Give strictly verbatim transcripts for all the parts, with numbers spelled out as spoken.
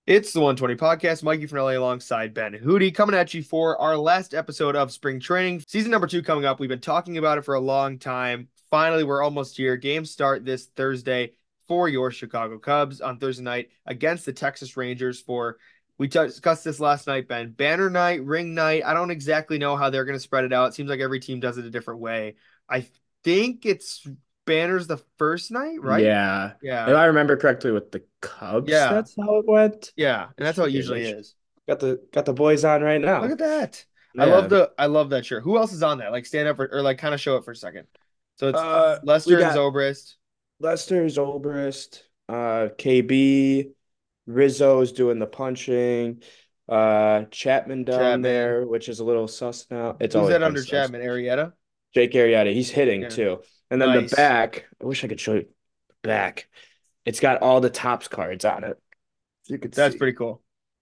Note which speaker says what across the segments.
Speaker 1: It's the one twenty podcast. Mikey Finelli alongside Ben Hootie coming at you for our last episode of spring training. Season number two coming up. We've been talking about it for a long time. Finally, we're almost here. Games start this Thursday for your Chicago Cubs on Thursday night against the Texas Rangers for, we discussed this last night, Ben. Banner night, ring night. I don't exactly know how they're going to spread it out. It seems like every team does it a different way. I think it's Banners the first night, right?
Speaker 2: Yeah. If
Speaker 1: Yeah.
Speaker 2: I remember correctly with the Cubs,
Speaker 1: Yeah.
Speaker 2: that's how it went.
Speaker 1: Yeah. And
Speaker 2: Let's
Speaker 1: that's how it
Speaker 2: check it.
Speaker 1: usually
Speaker 2: Make sure.
Speaker 1: is.
Speaker 2: Got the got the boys on right
Speaker 1: Look
Speaker 2: now.
Speaker 1: at that. I love
Speaker 2: Yeah.
Speaker 1: the I love that shirt. Who else is on that? Like stand up for, or like kind of show it for a second. So it's
Speaker 2: Uh we
Speaker 1: Lester and
Speaker 2: got
Speaker 1: Zobrist.
Speaker 2: Lester Zobrist, uh K B, Rizzo's doing the punching, uh Chapman down
Speaker 1: Chapman.
Speaker 2: there, which is a little sus now. It's
Speaker 1: Who's
Speaker 2: always
Speaker 1: that
Speaker 2: been
Speaker 1: under
Speaker 2: sus.
Speaker 1: Chapman? Arietta?
Speaker 2: Jake Arrieta, he's hitting
Speaker 1: Yeah.
Speaker 2: too. And then the
Speaker 1: Nice.
Speaker 2: back, I wish I could show you the back. It's got all the tops cards on it. You could
Speaker 1: That's
Speaker 2: see.
Speaker 1: pretty cool.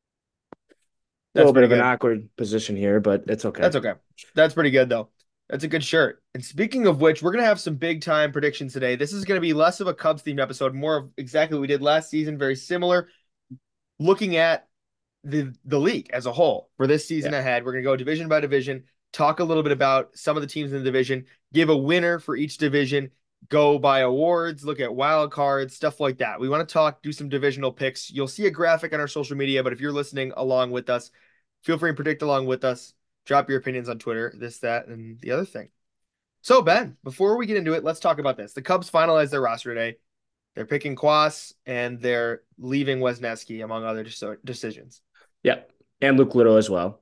Speaker 2: A
Speaker 1: That's
Speaker 2: little bit
Speaker 1: pretty
Speaker 2: of an
Speaker 1: good.
Speaker 2: awkward position here, but it's okay.
Speaker 1: That's okay. That's pretty good though. That's a good shirt. And speaking of which, we're gonna have some big time predictions today. This is gonna be less of a Cubs themed episode, more of exactly what we did last season, very similar. Looking at the the league as a whole for this season
Speaker 2: Yeah.
Speaker 1: ahead. We're gonna go division by division, talk a little bit about some of the teams in the division, give a winner for each division, go by awards, look at wild cards, stuff like that. We want to talk, do some divisional picks. You'll see a graphic on our social media, but if you're listening along with us, feel free and predict along with us. Drop your opinions on Twitter, this, that, and the other thing. So, Ben, before we get into it, let's talk about this. The Cubs finalized their roster today. They're picking Quas and they're leaving Wesneski, among other decisions.
Speaker 2: Yeah. And Luke Little as well.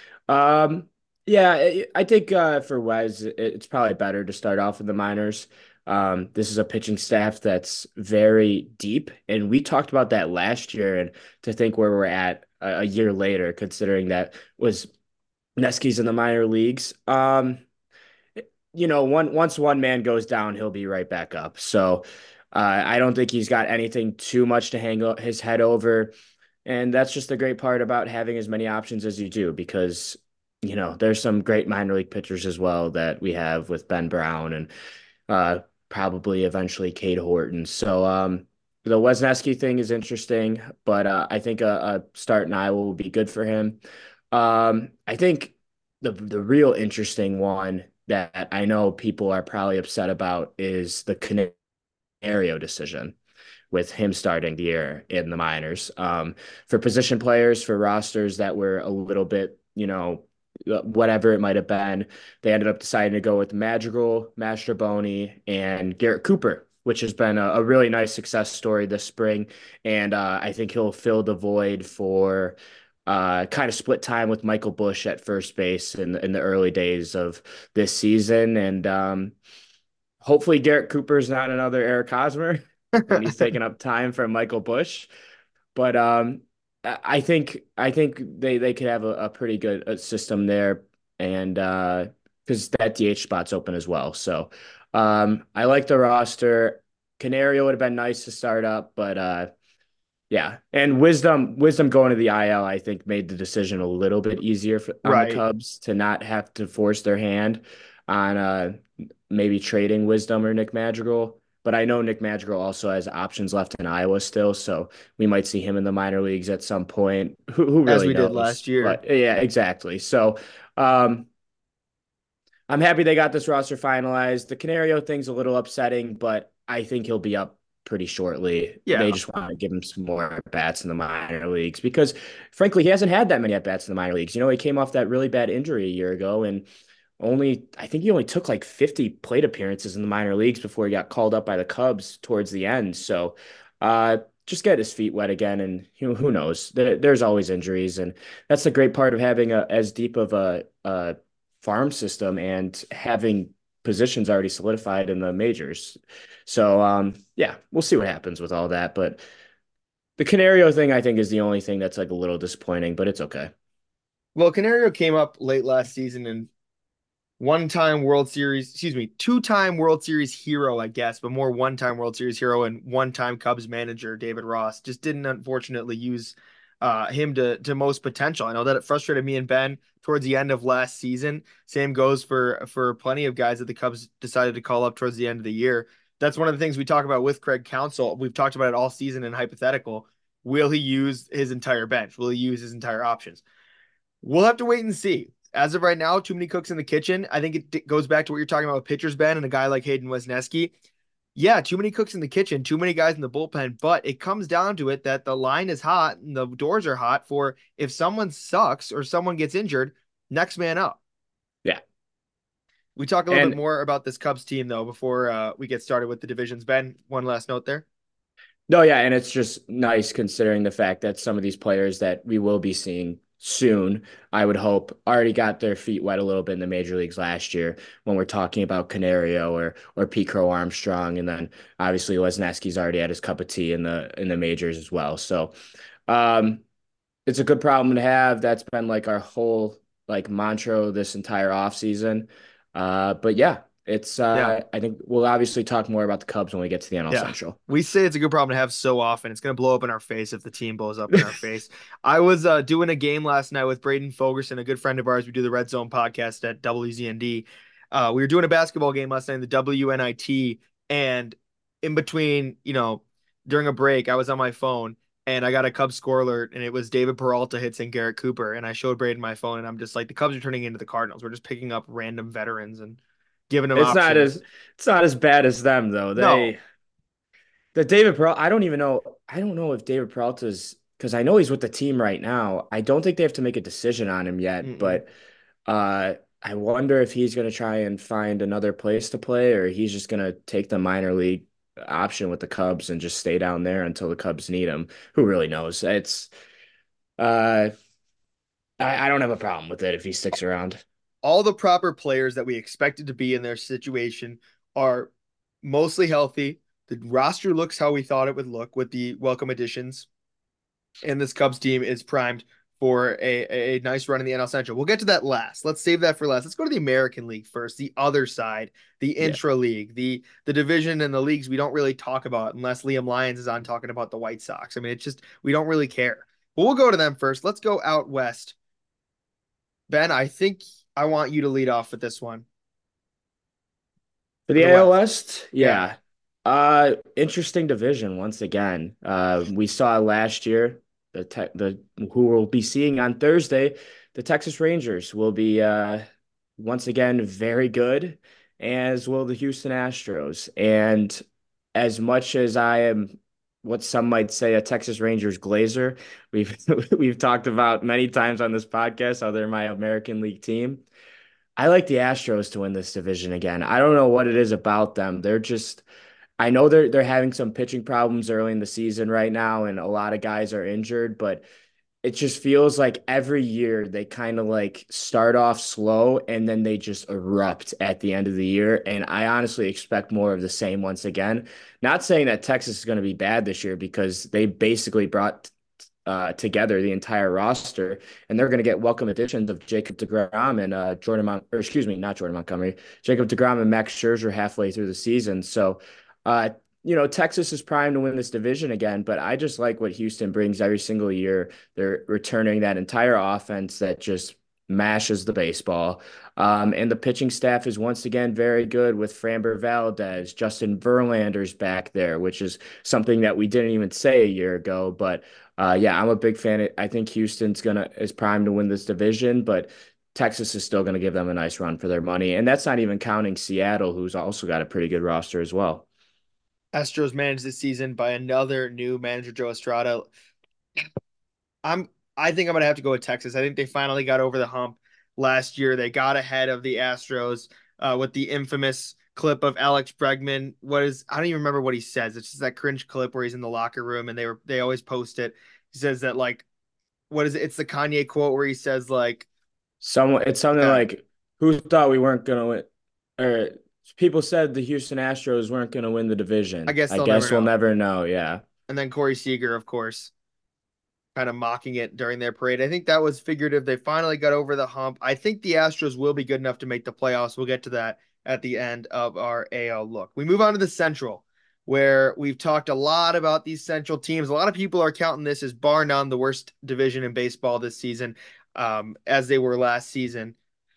Speaker 2: Um, yeah, I I think uh, for Wes, it's probably better to start off in the minors. Um, this is a pitching staff that's very deep, and we talked about that last year. And to think where we're at a, a year later, considering that was Neski's in the minor leagues. Um, you know, one once one man goes down, he'll be right back up. So uh, I don't think he's got anything too much to hang o- his head over. And that's just the great part about having as many options as you do, because, you know, there's some great minor league pitchers as well that we have with Ben Brown and uh, probably eventually Cade Horton. So um, the Wesneski thing is interesting, but uh, I think a, a start in Iowa will be good for him. Um, I think the the real interesting one that I know people are probably upset about is the Canario decision with him starting the year in the minors. Um, for position players, for rosters that were a little bit, you know, whatever it might have been, they ended up deciding to go with Madrigal, Mastroboni, and Garrett Cooper, which has been a, a really nice success story this spring. And uh, I think he'll fill the void for uh, kind of split time with Michael Busch at first base in, in the early days of this season. And um, hopefully Garrett Cooper is not another Eric Hosmer and he's taking up time from Michael Busch. But um, I think I think they they could have a, a pretty good uh, system there, and uh, because that D H spot's open as well. So um, I like the roster. Canario would have been nice to start up, but uh, yeah, and wisdom wisdom going to the I L, I think made the decision a little bit easier for, on the
Speaker 1: Right.
Speaker 2: Cubs to not have to force their hand on uh maybe trading Wisdom or Nick Madrigal. But I know Nick Madrigal also has options left in Iowa still, so we might see him in the minor leagues at some point. Who who
Speaker 1: As
Speaker 2: really
Speaker 1: we did
Speaker 2: knows?
Speaker 1: last year.
Speaker 2: But yeah, exactly. So um I'm happy they got this roster finalized. The Canario thing's a little upsetting, but I think he'll be up pretty shortly. They
Speaker 1: Yeah.
Speaker 2: just want to give him some more at bats in the minor leagues because, frankly, he hasn't had that many at bats in the minor leagues. You know, he came off that really bad injury a year ago and only, I think he only took like fifty plate appearances in the minor leagues before he got called up by the Cubs towards the end. So, uh, just get his feet wet again, and you know, who knows? There, there's always injuries, and that's the great part of having a as deep of a, a farm system and having positions already solidified in the majors. So, um, yeah, we'll see what happens with all that. But the Canario thing, I think, is the only thing that's like a little disappointing, but it's okay.
Speaker 1: Well, Canario came up late last season and one-time World Series, excuse me, two-time World Series hero, I guess, but more one-time World Series hero and one-time Cubs manager David Ross just didn't unfortunately use uh, him to to most potential. I know that it frustrated me and Ben towards the end of last season. Same goes for for plenty of guys that the Cubs decided to call up towards the end of the year. That's one of the things we talk about with Craig Counsell. We've talked about it all season in hypothetical. Will he use his entire bench? Will he use his entire options? We'll have to wait and see. As of right now, too many cooks in the kitchen. I think it goes back to what you're talking about with pitchers, Ben, and a guy like Hayden Wesneski. Yeah, too many cooks in the kitchen, too many guys in the bullpen, but it comes down to it that the line is hot and the doors are hot for if someone sucks or someone gets injured, next man up.
Speaker 2: Yeah.
Speaker 1: We talk a little bit
Speaker 2: And
Speaker 1: more about this Cubs team though before uh, we get started with the divisions. Ben, one last note there.
Speaker 2: no, yeah, and it's just nice considering the fact that some of these players that we will be seeing soon, I would hope, already got their feet wet a little bit in the major leagues last year when we're talking about Canario or or Pete Crow Armstrong, and then obviously Wesneski's already had his cup of tea in the in the majors as well. So um it's a good problem to have. That's been like our whole like mantra this entire offseason. Uh, but yeah, it's
Speaker 1: Yeah.
Speaker 2: uh, I think we'll obviously talk more about the Cubs when we get to the N L
Speaker 1: Yeah.
Speaker 2: Central.
Speaker 1: We say it's a good problem to have so often. It's going to blow up in our face if the team blows up in our face. I was uh, doing a game last night with Braden Fogerson, a good friend of ours. We do the Red Zone podcast at W Z N D. Uh, we were doing a basketball game last night in the W N I T. And in between, you know, during a break, I was on my phone and I got a Cubs score alert and it was David Peralta hitting Garrett Cooper. And I showed Braden my phone and I'm just like, the Cubs are turning into the Cardinals. We're just picking up random veterans and giving them
Speaker 2: It's not as
Speaker 1: options.
Speaker 2: it's not as bad as them though.
Speaker 1: No.
Speaker 2: They the David Peralta, I don't even know. I don't know if David Peralta's because I know he's with the team right now. I don't think they have to make a decision on him yet,
Speaker 1: Mm-mm.
Speaker 2: but uh, I wonder if he's going to try and find another place to play, or he's just going to take the minor league option with the Cubs and just stay down there until the Cubs need him. Who really knows? It's uh, I, I don't have a problem with it if he sticks around.
Speaker 1: All the proper players that we expected to be in their situation are mostly healthy. The roster looks how we thought it would look with the welcome additions, and this Cubs team is primed for a, a nice run in the N L Central. We'll get to that last. Let's save that for last. Let's go to the American League first, the other side, the
Speaker 2: Yeah.
Speaker 1: intra league, the the division and the leagues we don't really talk about unless Liam Lyons is on talking about the White Sox. I mean, it's just we don't really care. But we'll go to them first. Let's go out west. Ben, I think I want you to lead off with this one
Speaker 2: For
Speaker 1: for
Speaker 2: the
Speaker 1: the
Speaker 2: A L
Speaker 1: West.
Speaker 2: West,
Speaker 1: Yeah.
Speaker 2: yeah. Uh, interesting division once again. Uh, we saw last year the tech the who we'll be seeing on Thursday, the Texas Rangers will be uh once again very good, as will the Houston Astros. And as much as I am what some might say a Texas Rangers glazer, we've we've talked about many times on this podcast how they're my American League team. I like the Astros to win this division again. I don't know what it is about them. They're just I know they're they're having some pitching problems early in the season right now, and a lot of guys are injured, but it just feels like every year they kind of like start off slow and then they just erupt at the end of the year. And I honestly expect more of the same once again. Not saying that Texas is going to be bad this year because they basically brought uh, together the entire roster, and they're going to get welcome additions of Jacob deGrom and uh, Jordan Mon or excuse me, not Jordan Montgomery, Jacob deGrom and Max Scherzer halfway through the season. So, uh, you know, Texas is primed to win this division again, but I just like what Houston brings every single year. They're returning that entire offense that just mashes the baseball. Um, and the pitching staff is once again very good with Framber Valdez, Justin Verlander's back there, which is something that we didn't even say a year ago. But uh, yeah, I'm a big fan. I think Houston's gonna is primed to win this division, but Texas is still going to give them a nice run for their money. And that's not even counting Seattle, who's also got a pretty good roster as well.
Speaker 1: Astros managed this season by another new manager, Joe Estrada. I'm I think I'm gonna have to go with Texas. I think they finally got over the hump last year. They got ahead of the Astros uh, with the infamous clip of Alex Bregman. What is I don't even remember what he says. It's just that cringe clip where he's in the locker room and they were they always post it. He says that like what is it? It's the Kanye quote where he says like
Speaker 2: Someone, it's something
Speaker 1: yeah,
Speaker 2: like, "Who thought we weren't going to win?" Or people said the Houston Astros weren't going to win the
Speaker 1: I
Speaker 2: division.
Speaker 1: guess
Speaker 2: I
Speaker 1: they'll never
Speaker 2: guess we'll
Speaker 1: know.
Speaker 2: never know. Yeah.
Speaker 1: And then Corey Seager, of course, kind of mocking it during their parade. I think that was figurative. They finally got over the hump. I think the Astros will be good enough to make the playoffs. We'll get to that at the end of our A L look. We move on to the Central, where we've talked a lot about these Central teams. A lot of people are counting this as bar none the worst division in baseball this season, um, as they were last season.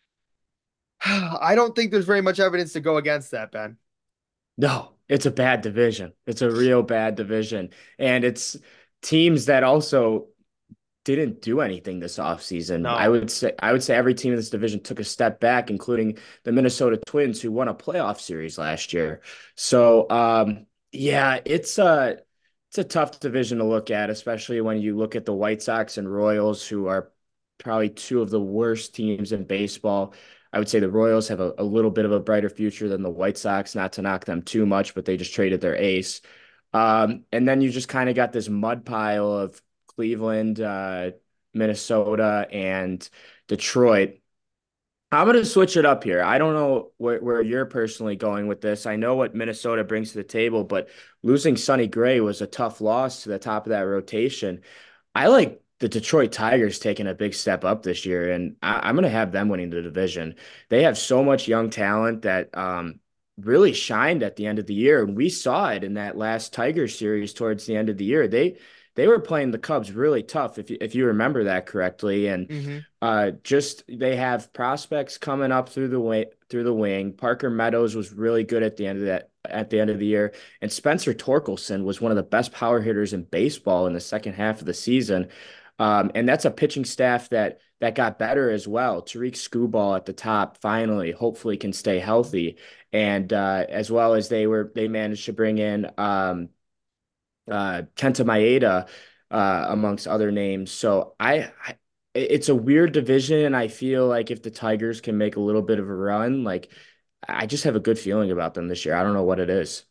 Speaker 1: I don't think there's very much evidence to go against that, Ben.
Speaker 2: No, it's a bad division. It's a real bad division. And it's teams that also didn't do anything this offseason. I
Speaker 1: No.
Speaker 2: would say I would say every team in this division took a step back, including the Minnesota Twins, who won a playoff series last year. So um, yeah, it's a it's a tough division to look at, especially when you look at the White Sox and Royals, who are probably two of the worst teams in baseball. I would say the Royals have a, a little bit of a brighter future than the White Sox, not to knock them too much, but they just traded their ace. Um, and then you just kind of got this mud pile of Cleveland, uh, Minnesota, and Detroit. I'm going to switch it up here. I don't know where, where you're personally going with this. I know what Minnesota brings to the table, but losing Sonny Gray was a tough loss to the top of that rotation. I like the Detroit Tigers taking a big step up this year, and I, I'm going to have them winning the division. They have so much young talent that um, really shined at the end of the year, and we saw it in that last Tigers series towards the end of the year. They they were playing the Cubs really tough, if you, if you remember that correctly, and
Speaker 1: Hmm.
Speaker 2: uh, just they have prospects coming up through the way through the wing. Parker Meadows was really good at the end of that at the end of the year, and Spencer Torkelson was one of the best power hitters in baseball in the second half of the season. Um, and that's a pitching staff that that got better as well. Tariq Skubal at the top finally, hopefully, can stay healthy, and uh, as well as they were they managed to bring in um, uh, Kenta Maeda, uh, amongst other names. So I, I, it's a weird division, and I feel like if the Tigers can make a little bit of a run, like I just have a good feeling about them this year. I don't know what it is.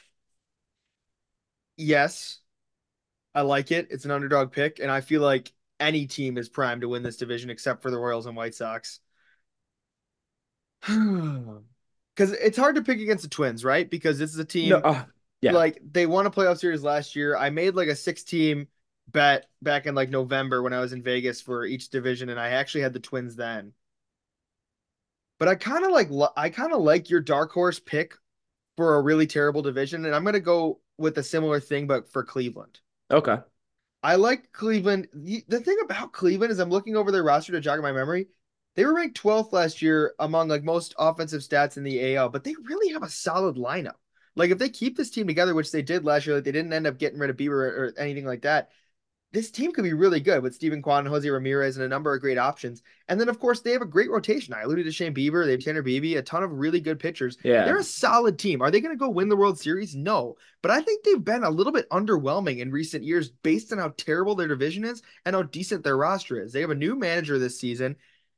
Speaker 1: Yes, I like it. It's an underdog pick, and I feel like any team is primed to win this division except for the Royals and White Sox. Because it's hard to pick against the Twins, right? Because this is a
Speaker 2: No,
Speaker 1: team
Speaker 2: uh, yeah,
Speaker 1: like they won a playoff series last year. I made like a six team bet back in like November when I was in Vegas for each division, and I actually had the Twins then. But I kind of like I kind of like your dark horse pick for a really terrible division, and I'm gonna go with a similar thing, but for Cleveland.
Speaker 2: okay,
Speaker 1: I like Cleveland. The, the thing about Cleveland is I'm looking over their roster to jog my memory. They were ranked twelfth last year among like most offensive stats in the A L, but they really have a solid lineup. Like if they keep this team together, which they did last year, like they didn't end up getting rid of Bieber or, or anything like that, this team could be really good with Steven Kwan and Jose Ramirez and a number of great options. And then, of course, they have a great rotation. I alluded to Shane Bieber. They have Tanner Beebe, a ton of really good pitchers.
Speaker 2: yeah,
Speaker 1: They're a solid team. Are they going to go win the World Series? No. But I think they've been a little bit underwhelming in recent years based on how terrible their division is and how decent their roster is. They have a new manager this season.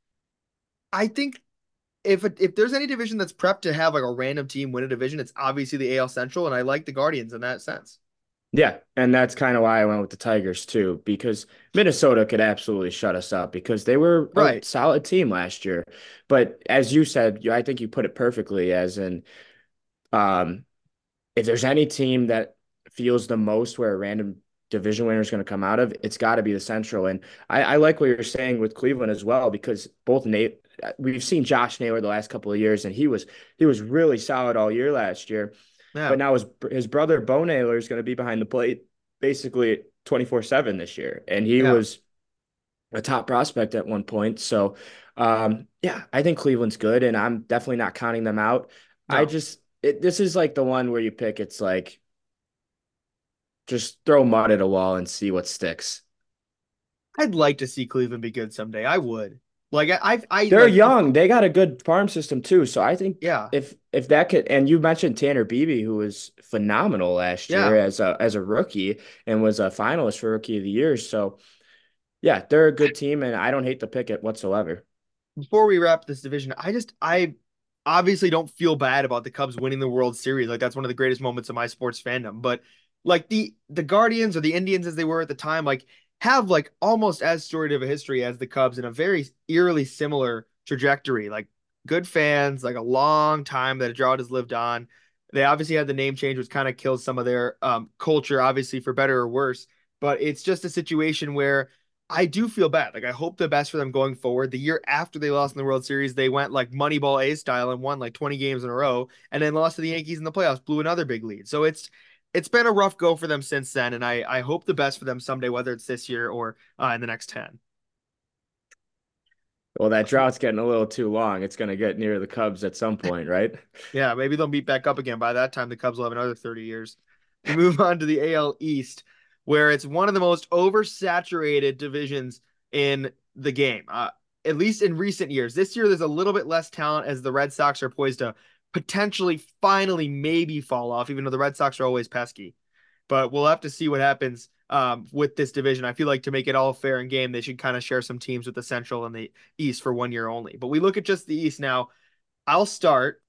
Speaker 1: I think if if there's any division that's prepped to have like a random team win a division, it's obviously the A L Central, and I like the Guardians in that sense.
Speaker 2: yeah, and that's kind of why I went with the Tigers too, because Minnesota could absolutely shut us up because they were a
Speaker 1: Right.
Speaker 2: solid team last year. But as you said, you- I think you put it perfectly, as in, um, if there's any team that feels the most where a random division winner is going to come out of, it's got to be the Central. And I, I like what you're saying with Cleveland as well, because both Nate, we've seen Josh Naylor the last couple of years, and he was he was really solid all year last year.
Speaker 1: Yeah.
Speaker 2: But now his his brother Bo Naylor is going to be behind the plate basically twenty-four seven this year, and he
Speaker 1: Yeah.
Speaker 2: was a top prospect at one point. So, um, yeah, I think Cleveland's good, and I'm definitely not counting them out. I
Speaker 1: No.
Speaker 2: just it, this is like the one where you pick. It's like just throw mud at a wall and see what sticks.
Speaker 1: I'd like to see Cleveland be good someday. I would. Like I, I, I
Speaker 2: They're
Speaker 1: like, of,
Speaker 2: young. They got a good farm system too. So I think
Speaker 1: yeah,
Speaker 2: if if that could, and you mentioned Tanner Beebe, who was phenomenal last year
Speaker 1: yeah.
Speaker 2: as a as a rookie and was a finalist for Rookie of the Year. So yeah, they're a good team, and I don't hate the pick it whatsoever.
Speaker 1: Before we wrap this division, I just, I obviously don't feel bad about the Cubs winning the World Series. Like that's one of the greatest moments of my sports fandom. But like the the Guardians or the Indians as they were at the time, like have like almost as storied of a history as the Cubs in a very eerily similar trajectory. Like good fans, like a long time that a drought has lived on. They obviously had the name change, which kind of kills some of their um, culture, obviously for better or worse. But it's just a situation where I do feel bad. Like I hope the best for them going forward. The year after they lost in the World Series, they went like Moneyball A style and won like twenty games in a row, and then lost to the Yankees in the playoffs, blew another big lead. So it's it's been a rough go for them since then, and I I hope the best for them someday, whether it's this year or uh, in the next ten.
Speaker 2: Well, that drought's getting a little too long. It's going to get near the Cubs at some point, right?
Speaker 1: Yeah, maybe they'll meet back up again. By that time, the Cubs will have another thirty years. We move on to the A L East. where it's one of the most oversaturated divisions in the game. Uh, at least in recent years. This year, there's a little bit less talent as the Red Sox are poised to potentially, finally, maybe fall off, even though the Red Sox are always pesky. But we'll have to see what happens um, with this division. I feel like to make it all fair and game, they should kind of share some teams with the Central and the East for one year only. But we look at just the East now. I'll start.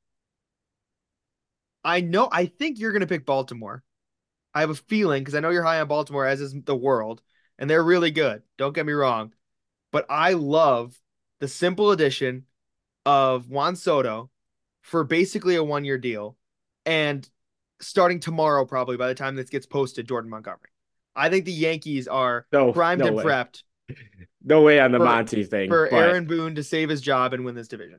Speaker 1: I know, I think you're going to pick Baltimore. I have a feeling because I know you're high on Baltimore, as is the world, and they're really good. Don't get me wrong. But I love the simple addition of Juan Soto for basically a one year deal. And starting tomorrow, probably by the time this gets posted, Jordan Montgomery. I think the Yankees are
Speaker 2: No,
Speaker 1: primed
Speaker 2: no
Speaker 1: and
Speaker 2: way.
Speaker 1: prepped
Speaker 2: No way on the
Speaker 1: for
Speaker 2: Monty thing,
Speaker 1: for
Speaker 2: but
Speaker 1: Aaron Boone to save his job and win this division.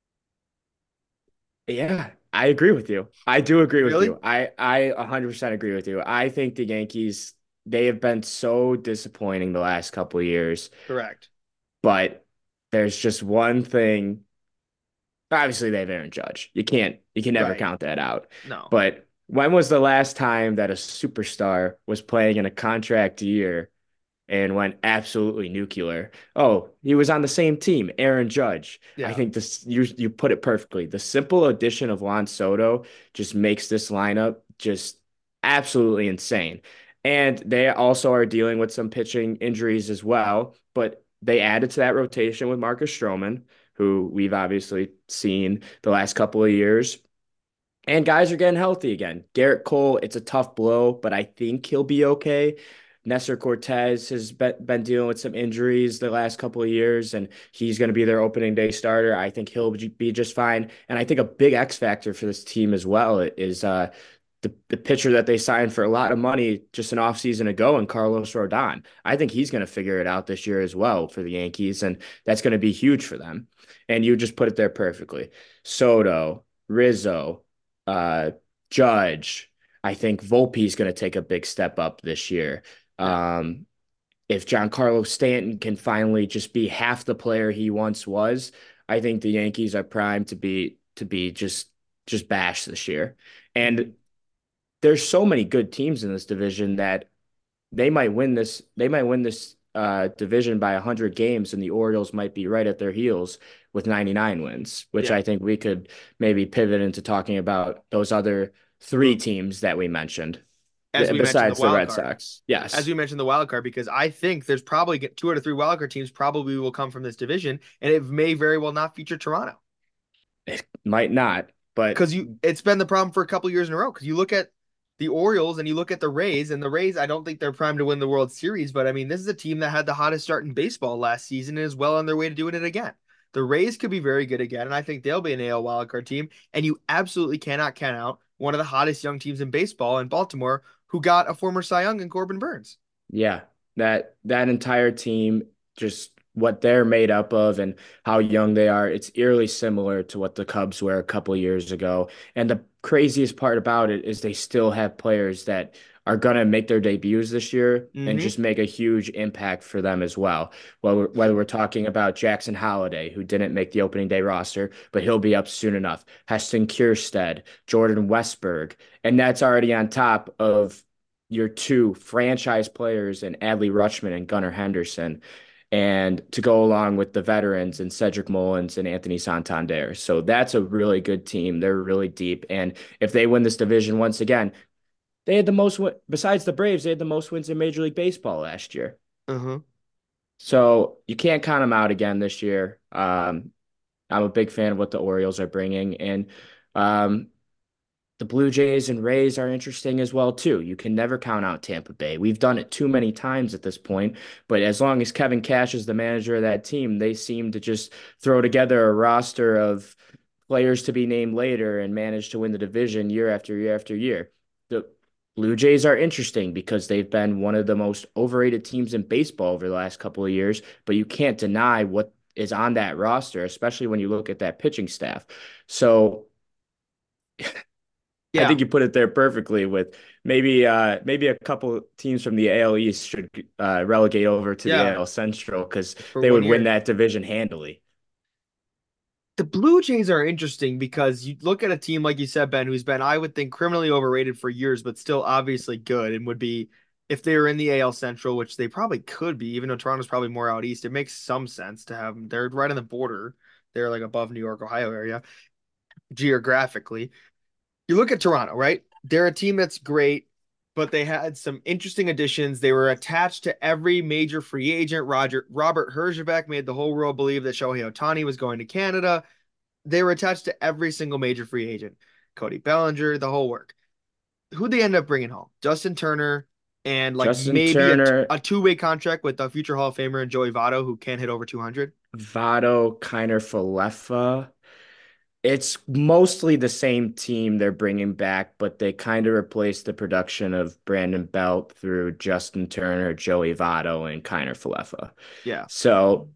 Speaker 2: yeah, I agree with you. I do agree with
Speaker 1: Really?
Speaker 2: you. I I one hundred percent agree with you. I think the Yankees, they have been so disappointing the last couple of years,
Speaker 1: Correct.
Speaker 2: but there's just one thing. Obviously, they have Aaron Judge. You can't you can never
Speaker 1: Right.
Speaker 2: count that out.
Speaker 1: No.
Speaker 2: But when was the last time that a superstar was playing in a contract year and went absolutely nuclear? Oh, he was on the same team, Aaron Judge. I
Speaker 1: Yeah.
Speaker 2: think this you you put it perfectly. The simple addition of Juan Soto just makes this lineup just absolutely insane. And they also are dealing with some pitching injuries as well, but they added to that rotation with Marcus Stroman, who we've obviously seen the last couple of years. And guys are getting healthy again. Garrett Cole, it's a tough blow, but I think he'll be okay. Nestor Cortez has been, been dealing with some injuries the last couple of years, and he's going to be their opening day starter. I think he'll be just fine. And I think a big X factor for this team as well is uh, the, the pitcher that they signed for a lot of money just an offseason ago, and Carlos Rodon. I think he's going to figure it out this year as well for the Yankees, and that's going to be huge for them. And you just put it there perfectly. Soto, Rizzo, uh, Judge. I think Volpe is going to take a big step up this year.
Speaker 1: Yeah.
Speaker 2: Um, if Giancarlo Stanton can finally just be half the player he once was, I think the Yankees are primed to be to be just just bashed this year.
Speaker 1: Mhm.
Speaker 2: And there's so many good teams in this division that they might win this. They might win this uh, division by one hundred games, and the Orioles might be right at their heels with ninety-nine wins, which
Speaker 1: Yeah.
Speaker 2: I think we could maybe pivot into talking about those other three
Speaker 1: Well,
Speaker 2: teams that we mentioned
Speaker 1: as we mentioned, the
Speaker 2: besides the
Speaker 1: wild
Speaker 2: Red
Speaker 1: card.
Speaker 2: Sox.
Speaker 1: As
Speaker 2: Yes,
Speaker 1: we mentioned, the wild card, because I think there's probably two out of three wild card teams probably will come from this division, and it may very well not feature Toronto.
Speaker 2: it might not, but
Speaker 1: Because you it's been the problem for a couple years in a row. Because you look at the Orioles and you look at the Rays, and the Rays, I don't think they're primed to win the World Series, but I mean, this is a team that had the hottest start in baseball last season and is well on their way to doing it again. The Rays could be very good again, and I think they'll be an A L wildcard team. And you absolutely cannot count out one of the hottest young teams in baseball in Baltimore, who got a former Cy Young in Corbin Burns.
Speaker 2: yeah, that that entire team, just what they're made up of and how young they are, it's eerily similar to what the Cubs were a couple of years ago. And the craziest part about it is they still have players that are gonna make their debuts this year and
Speaker 1: Mm-hmm.
Speaker 2: just make a huge impact for them as well. Whether we're, whether we're talking about Jackson Holliday, who didn't make the opening day roster, but he'll be up soon enough. Heston Kjerstad, Jordan Westberg, and that's already on top of your two franchise players in Adley Rutschman and Gunnar Henderson, and to go along with the veterans and Cedric Mullins and Anthony Santander. So that's a really good team. They're really deep. And if they win this division once again, they had the most, besides the Braves, they had the most wins in Major League Baseball last year.
Speaker 1: Uh-huh.
Speaker 2: So you can't count them out again this year. Um, I'm a big fan of what the Orioles are bringing. And um, the Blue Jays and Rays are interesting as well too. You can never count out Tampa Bay. We've done it too many times at this point, but as long as Kevin Cash is the manager of that team, they seem to just throw together a roster of players to be named later and manage to win the division year after year after year. The Blue Jays are interesting because they've been one of the most overrated teams in baseball over the last couple of years, but you can't deny what is on that roster, especially when you look at that pitching staff. So I
Speaker 1: Yeah.
Speaker 2: think you put it there perfectly with maybe uh maybe a couple teams from the A L East should uh relegate over to the
Speaker 1: Yeah.
Speaker 2: A L Central because
Speaker 1: For
Speaker 2: they
Speaker 1: one
Speaker 2: would win
Speaker 1: year.
Speaker 2: that division handily.
Speaker 1: The Blue Jays are interesting because you look at a team like you said, Ben, who's been, I would think, criminally overrated for years, but still obviously good and would be. if they were in the A L Central, which they probably could be, even though Toronto's probably more out east, it makes some sense to have them. They're right on the border. They're like above New York, Ohio area geographically. You look at Toronto, right? They're a team that's great, but they had some interesting additions. They were attached to every major free agent. Roger Robert Herjavec made the whole world believe that Shohei Ohtani was going to Canada. They were attached to every single major free agent. Cody Bellinger, the whole work. Who'd they end up bringing home? Justin Turner and like
Speaker 2: Justin
Speaker 1: maybe a,
Speaker 2: Turner,
Speaker 1: a two-way contract with the future Hall of Famer and Joey Votto, who can't hit over two hundred.
Speaker 2: Vado, Kiner Falefa. It's mostly the same team they're bringing back, but they kind of replaced the production of Brandon Belt through Justin Turner, Joey Votto, and Kiner Falefa.
Speaker 1: Yeah.
Speaker 2: So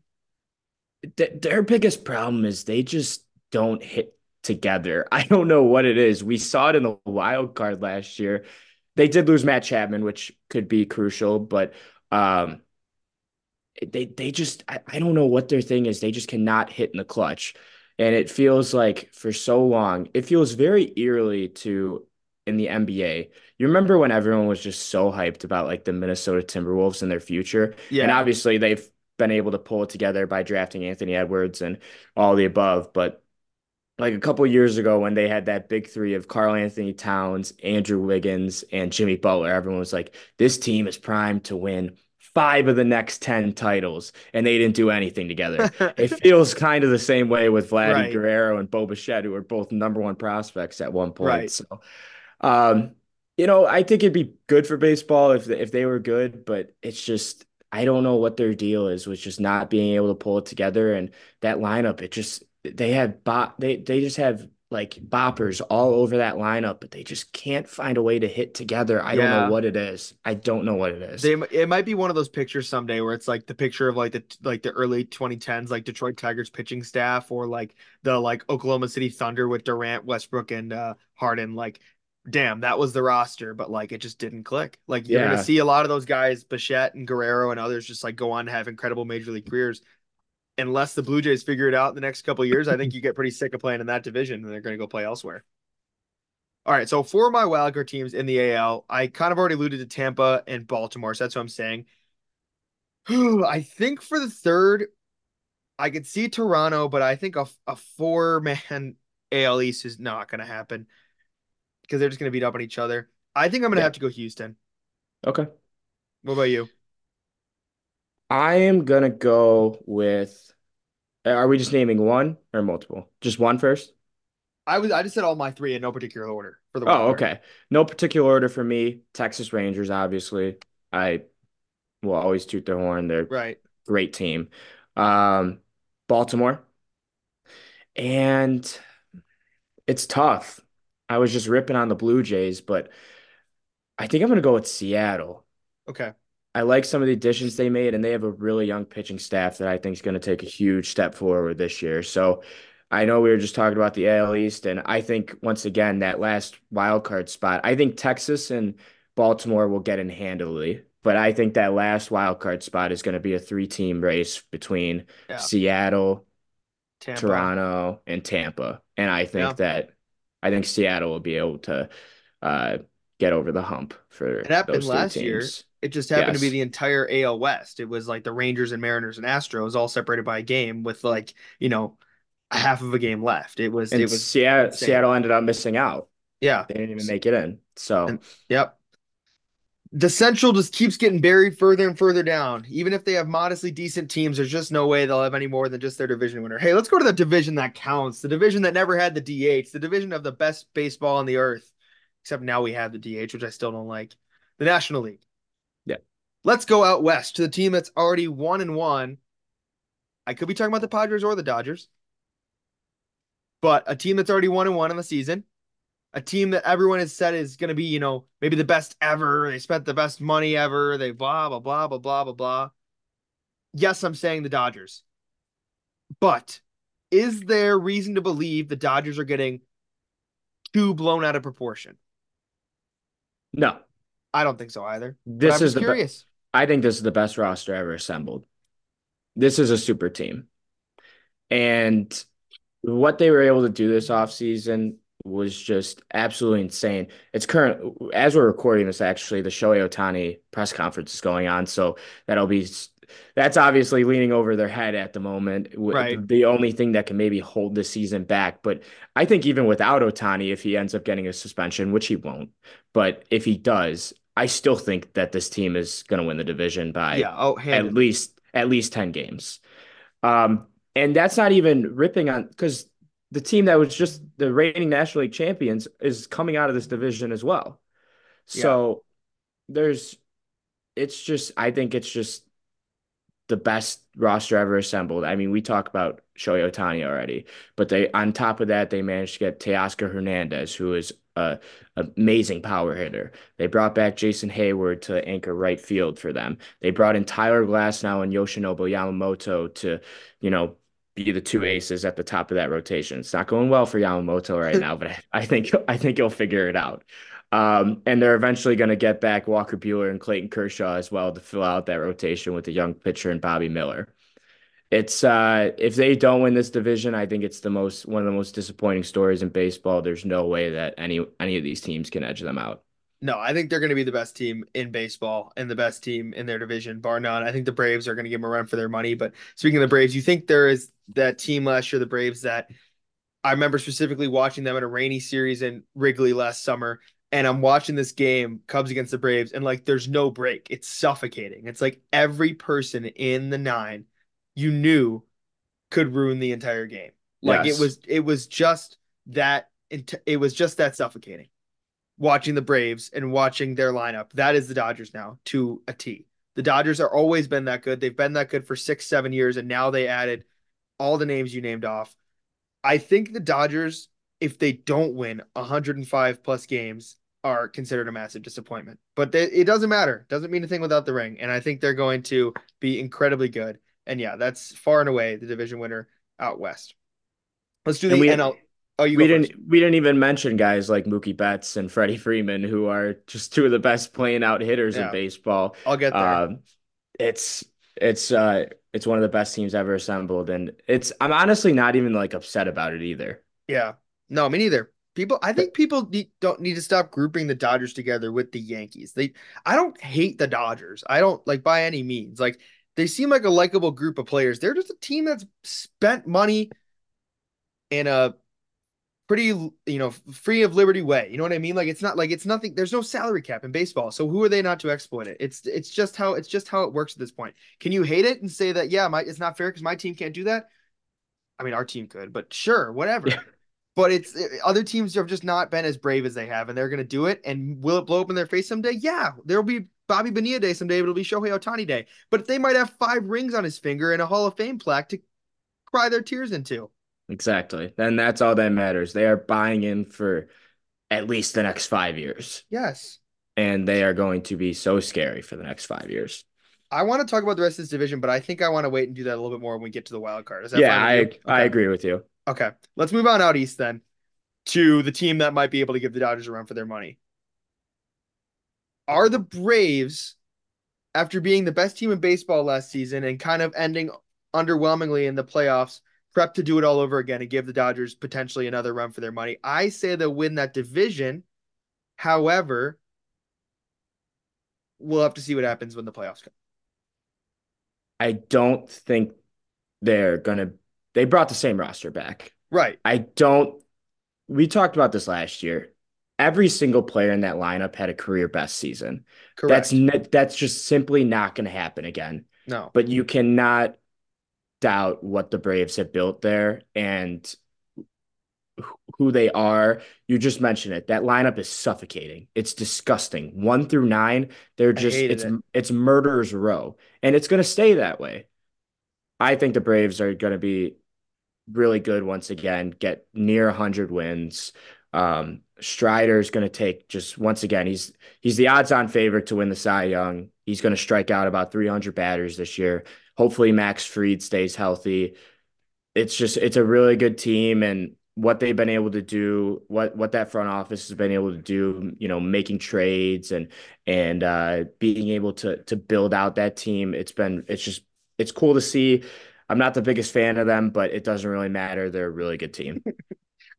Speaker 2: th their biggest problem is they just don't hit together. I don't know what it is. We saw it in the wild card last year. They did lose Matt Chapman, which could be crucial, but um, they they just I, I don't know what their thing is. They just cannot hit in the clutch. And it feels like for so long, it feels very eerily to in the N B A. You remember when everyone was just so hyped about like the Minnesota Timberwolves and their future? And
Speaker 1: Yeah.
Speaker 2: obviously they've been able to pull it together by drafting Anthony Edwards and all the above. But like a couple years ago when they had that big three of Karl Anthony Towns, Andrew Wiggins, and Jimmy Butler, everyone was like, this team is primed to win five of the next ten titles, and they didn't do anything together. It feels kind of the same way with Vladdy
Speaker 1: Right.
Speaker 2: Guerrero and Bo Bichette, who were both number one prospects at one point.
Speaker 1: Right.
Speaker 2: So, um, you know, I think it'd be good for baseball if if they were good, but it's just I don't know what their deal is with just not being able to pull it together. And that lineup, it just they have bop they they just have like boppers all over that lineup, but they just can't find a way to hit together. I don't know
Speaker 1: Yeah.
Speaker 2: what it is. I don't know what it is.
Speaker 1: They it might be one of those pictures someday where it's like the picture of like the like the early twenty tens like Detroit Tigers pitching staff or like the like Oklahoma City Thunder with Durant, Westbrook and uh Harden like damn, that was the roster, but like it just didn't click. Like you're gonna
Speaker 2: Yeah.
Speaker 1: see a lot of those guys, Bichette and Guerrero and others just like go on to have incredible major league careers. Unless the Blue Jays figure it out in the next couple of years, I think you get pretty sick of playing in that division and they're gonna go play elsewhere. All right, so for my wildcard teams in the A L, I kind of already alluded to Tampa and Baltimore, so that's what I'm saying. I think for the third, I could see Toronto, but I think a, a four-man A L East is not going to happen because they're just going to beat up on each other. I think I'm going to
Speaker 2: Yeah.
Speaker 1: have to go Houston.
Speaker 2: Okay.
Speaker 1: What about you?
Speaker 2: I am gonna go with are we just naming one or multiple? Just one first?
Speaker 1: I was I just said all my three in no particular order for the wild
Speaker 2: Oh,
Speaker 1: card.
Speaker 2: okay. No particular order for me. Texas Rangers, obviously. I will always toot their horn. They're a
Speaker 1: Right.
Speaker 2: great team. Um, Baltimore. And it's tough. I was just ripping on the Blue Jays, but I think I'm gonna go with Seattle.
Speaker 1: Okay.
Speaker 2: I like some of the additions they made, and they have a really young pitching staff that I think is going to take a huge step forward this year. So I know we were just talking about the A L East, and I think once again that last wild card spot, I think Texas and Baltimore will get in handily, but I think that last wild card spot is going to be a three-team race between
Speaker 1: Yeah.
Speaker 2: Seattle,
Speaker 1: Tampa.
Speaker 2: Toronto, and Tampa. And I
Speaker 1: Yeah.
Speaker 2: think that I think Seattle will be able to uh, get over the hump for
Speaker 1: It happened
Speaker 2: those three
Speaker 1: last year.
Speaker 2: teams.
Speaker 1: It just happened to be
Speaker 2: Yes.
Speaker 1: the entire A L West. It was like the Rangers and Mariners and Astros all separated by a game with like, you know, a half of a game left. It was it
Speaker 2: And
Speaker 1: was
Speaker 2: Seattle,
Speaker 1: insane.
Speaker 2: Seattle ended up missing out.
Speaker 1: Yeah.
Speaker 2: They didn't even make it in. So,
Speaker 1: And yep. The Central just keeps getting buried further and further down. Even if they have modestly decent teams, there's just no way they'll have any more than just their division winner. Hey, let's go to the division that counts. The division that never had the D H, the division of the best baseball on the earth. Except now we have the D H, which I still don't like. The National League.
Speaker 2: yeah.
Speaker 1: Let's go out west to the team that's already one and one. I could be talking about the Padres or the Dodgers, but a team that's already one and one in the season, a team that everyone has said is going to be, you know, maybe the best ever. They spent the best money ever. They blah blah blah blah blah blah blah. Yes, I'm saying the Dodgers, but is there reason to believe the Dodgers are getting too blown out of proportion?
Speaker 2: No,
Speaker 1: I don't think so either. But
Speaker 2: this
Speaker 1: I'm
Speaker 2: is
Speaker 1: just
Speaker 2: the best.
Speaker 1: curious.
Speaker 2: I think this is the best roster ever assembled. This is a super team. And what they were able to do this offseason was just absolutely insane. It's current as we're recording this, actually, the Shohei Ohtani press conference is going on, so that'll be that's obviously leaning over their head at the moment.
Speaker 1: Right.
Speaker 2: The only thing that can maybe hold the season back, but I think even without Ohtani, if he ends up getting a suspension, which he won't, but if he does, I still think that this team is going to win the division by
Speaker 1: Yeah. Oh,
Speaker 2: at
Speaker 1: handedly.
Speaker 2: least at least ten games. Um, and that's not even ripping on because the team that was just the reigning National League champions is coming out of this division as well.
Speaker 1: Yeah.
Speaker 2: So there's, it's just, I think it's just the best roster ever assembled. I mean, we talk about Shohei Ohtani already, but they on top of that, they managed to get Teoscar Hernandez, who is a amazing power hitter. They brought back Jason Hayward to anchor right field for them. They brought in Tyler Glasnow and Yoshinobu Yamamoto to, you know, be the two aces at the top of that rotation. It's not going well for Yamamoto right now, but I, I think I think he'll figure it out. Um, and they're eventually going to get back Walker Buehler and Clayton Kershaw as well to fill out that rotation with the young pitcher and Bobby Miller. It's uh, if they don't win this division, I think it's the most one of the most disappointing stories in baseball. There's no way that any any of these teams can edge them out.
Speaker 1: No, I think they're going to be the best team in baseball and the best team in their division, bar none. I think the Braves are going to give them a run for their money. But speaking of the Braves, you think there is that team last year, the Braves, that I remember specifically watching them in a rainy series in Wrigley last summer. And I'm watching this game, Cubs against the Braves, and like there's no break. It's suffocating. It's like every person in the nine you knew could ruin the entire game. Like it
Speaker 2: Yes.
Speaker 1: was, it was just that, it was just that suffocating watching the Braves and watching their lineup. That is the Dodgers now to a T. The Dodgers are always been that good. They've been that good for six, seven years, and now they added all the names you named off. I think the Dodgers, if they don't win one hundred five plus games, are considered a massive disappointment. But they, it doesn't matter. Doesn't mean a thing without the ring. And I think they're going to be incredibly good. And yeah, that's far and away the division winner out west. Let's do
Speaker 2: And
Speaker 1: the
Speaker 2: we
Speaker 1: N L. Oh, you go
Speaker 2: we didn't
Speaker 1: first.
Speaker 2: we didn't even mention guys like Mookie Betts and Freddie Freeman, who are just two of the best playing out hitters in
Speaker 1: Yeah,
Speaker 2: baseball.
Speaker 1: I'll get there.
Speaker 2: Um, it's it's uh it's one of the best teams ever assembled, and it's I'm honestly not even like upset about it either.
Speaker 1: Yeah. No, me neither. People, I think people need, don't need to stop grouping the Dodgers together with the Yankees. They, I don't hate the Dodgers. I don't like by any means. Like they seem like a likable group of players. They're just a team that's spent money in a pretty, you know, free of liberty way. You know what I mean? Like it's not like it's nothing. There's no salary cap in baseball. So who are they not to exploit it? It's it's just how it's just how it works at this point. Can you hate it and say that yeah, my it's not fair because my team can't do that? I mean, our team could, but sure,
Speaker 2: Yeah,
Speaker 1: whatever. But it's it, other teams have just not been as brave as they have, and they're going to do it. And will it blow up in their face someday? Yeah, there'll be Bobby Bonilla Day someday. But it'll be Shohei Ohtani Day. But they might have five rings on his finger and a Hall of Fame plaque to cry their tears into.
Speaker 2: exactly. And that's all that matters. They are buying in for at least the next five years,
Speaker 1: Yes,
Speaker 2: and they are going to be so scary for the next five years.
Speaker 1: I want to talk about the rest of this division, but I think I want to wait and do that a little bit more when we get to the wild card. Is that
Speaker 2: Yeah,
Speaker 1: fine with you?
Speaker 2: I I
Speaker 1: Okay,
Speaker 2: agree with you.
Speaker 1: okay. Let's move on out east then to the team that might be able to give the Dodgers a run for their money. Are the Braves, after being the best team in baseball last season and kind of ending underwhelmingly in the playoffs, prep to do it all over again and give the Dodgers potentially another run for their money? I say they'll win that division. However, we'll have to see what happens when the playoffs come.
Speaker 2: I don't think they're gonna. They brought the same roster back.
Speaker 1: Right.
Speaker 2: I don't. We talked about this last year. Every single player in that lineup had a career best season. That's
Speaker 1: Correct.
Speaker 2: ne- that's just simply not going to happen again.
Speaker 1: No.
Speaker 2: But you cannot doubt what the Braves have built there and who they are. You just mentioned it. That lineup is suffocating. It's disgusting. One through nine, they're
Speaker 1: I
Speaker 2: just
Speaker 1: hated
Speaker 2: it's
Speaker 1: it.
Speaker 2: it's murderer's row, and it's going to stay that way. I think the Braves are going to be really good once again, get near one hundred wins. Um, Strider's going to take just once again, he's he's the odds-on favorite to win the Cy Young. He's going to strike out about three hundred batters this year. Hopefully Max Fried stays healthy. It's just it's a really good team, and what they've been able to do, what what that front office has been able to do, you know, making trades and and uh being able to to build out that team. It's been it's just it's cool to see. I'm not the biggest fan of them, but it doesn't really matter. They're a really good team.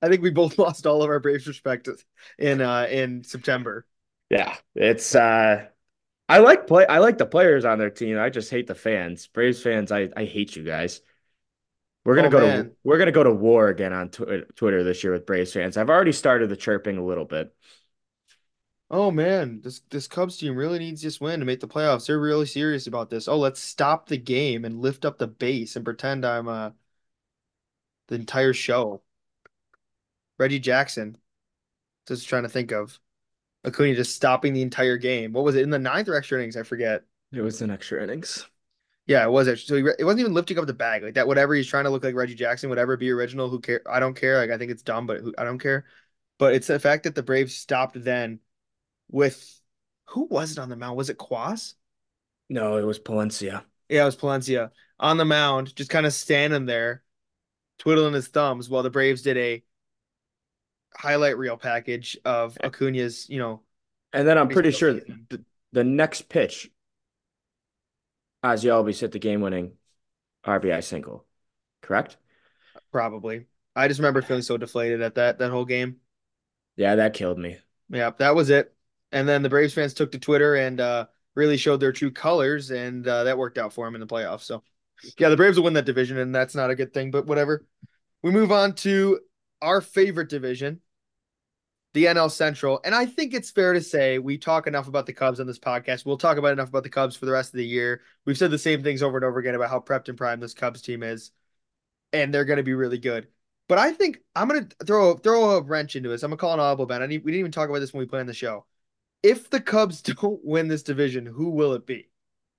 Speaker 1: I think we both lost all of our Braves respect in uh in September.
Speaker 2: Yeah, it's uh I like play I like the players on their team. I just hate the fans. Braves fans, I I hate you guys. We're gonna
Speaker 1: Oh
Speaker 2: go to
Speaker 1: man.
Speaker 2: we're gonna go to war again on tw Twitter this year with Braves fans. I've already started the chirping a little bit.
Speaker 1: Oh man, this this Cubs team really needs this win to make the playoffs. They're really serious about this. Oh, let's stop the game and lift up the base and pretend I'm uh the entire show. Reggie Jackson, just trying to think of Acuna just stopping the entire game. What was it in the ninth or extra innings? I forget.
Speaker 2: It was an extra innings.
Speaker 1: Yeah, it was actually. So he, it wasn't even lifting up the bag like that. Whatever he's trying to look like Reggie Jackson, whatever be original. Who care? I don't care. Like I think it's dumb, but who, I don't care. But it's the fact that the Braves stopped then with who was it on the mound? Was it Quas?
Speaker 2: No, it was Palencia.
Speaker 1: Yeah, it was Palencia on the mound, just kind of standing there, twiddling his thumbs while the Braves did a highlight reel package of Acuna's, you know,
Speaker 2: And then I'm pretty
Speaker 1: baseball
Speaker 2: sure
Speaker 1: season.
Speaker 2: the, the next pitch, Ozzy Albies hit the game-winning R B I single. Correct?
Speaker 1: Probably. I just remember feeling so deflated at that that whole game.
Speaker 2: Yeah, that killed me.
Speaker 1: Yeah, that was it. And then the Braves fans took to Twitter and uh, really showed their true colors, and uh, that worked out for them in the playoffs. So, yeah, the Braves will win that division, and that's not a good thing, but whatever. We move on to our favorite division, the N L Central. And I think it's fair to say we talk enough about the Cubs on this podcast. We'll talk about enough about the Cubs for the rest of the year. We've said the same things over and over again about how prepped and primed this Cubs team is, and they're going to be really good. But I think I'm going to throw throw a wrench into this. I'm going to call an audible, Ben. I need, we didn't even talk about this when we planned the show. If the Cubs don't win this division, who will it be?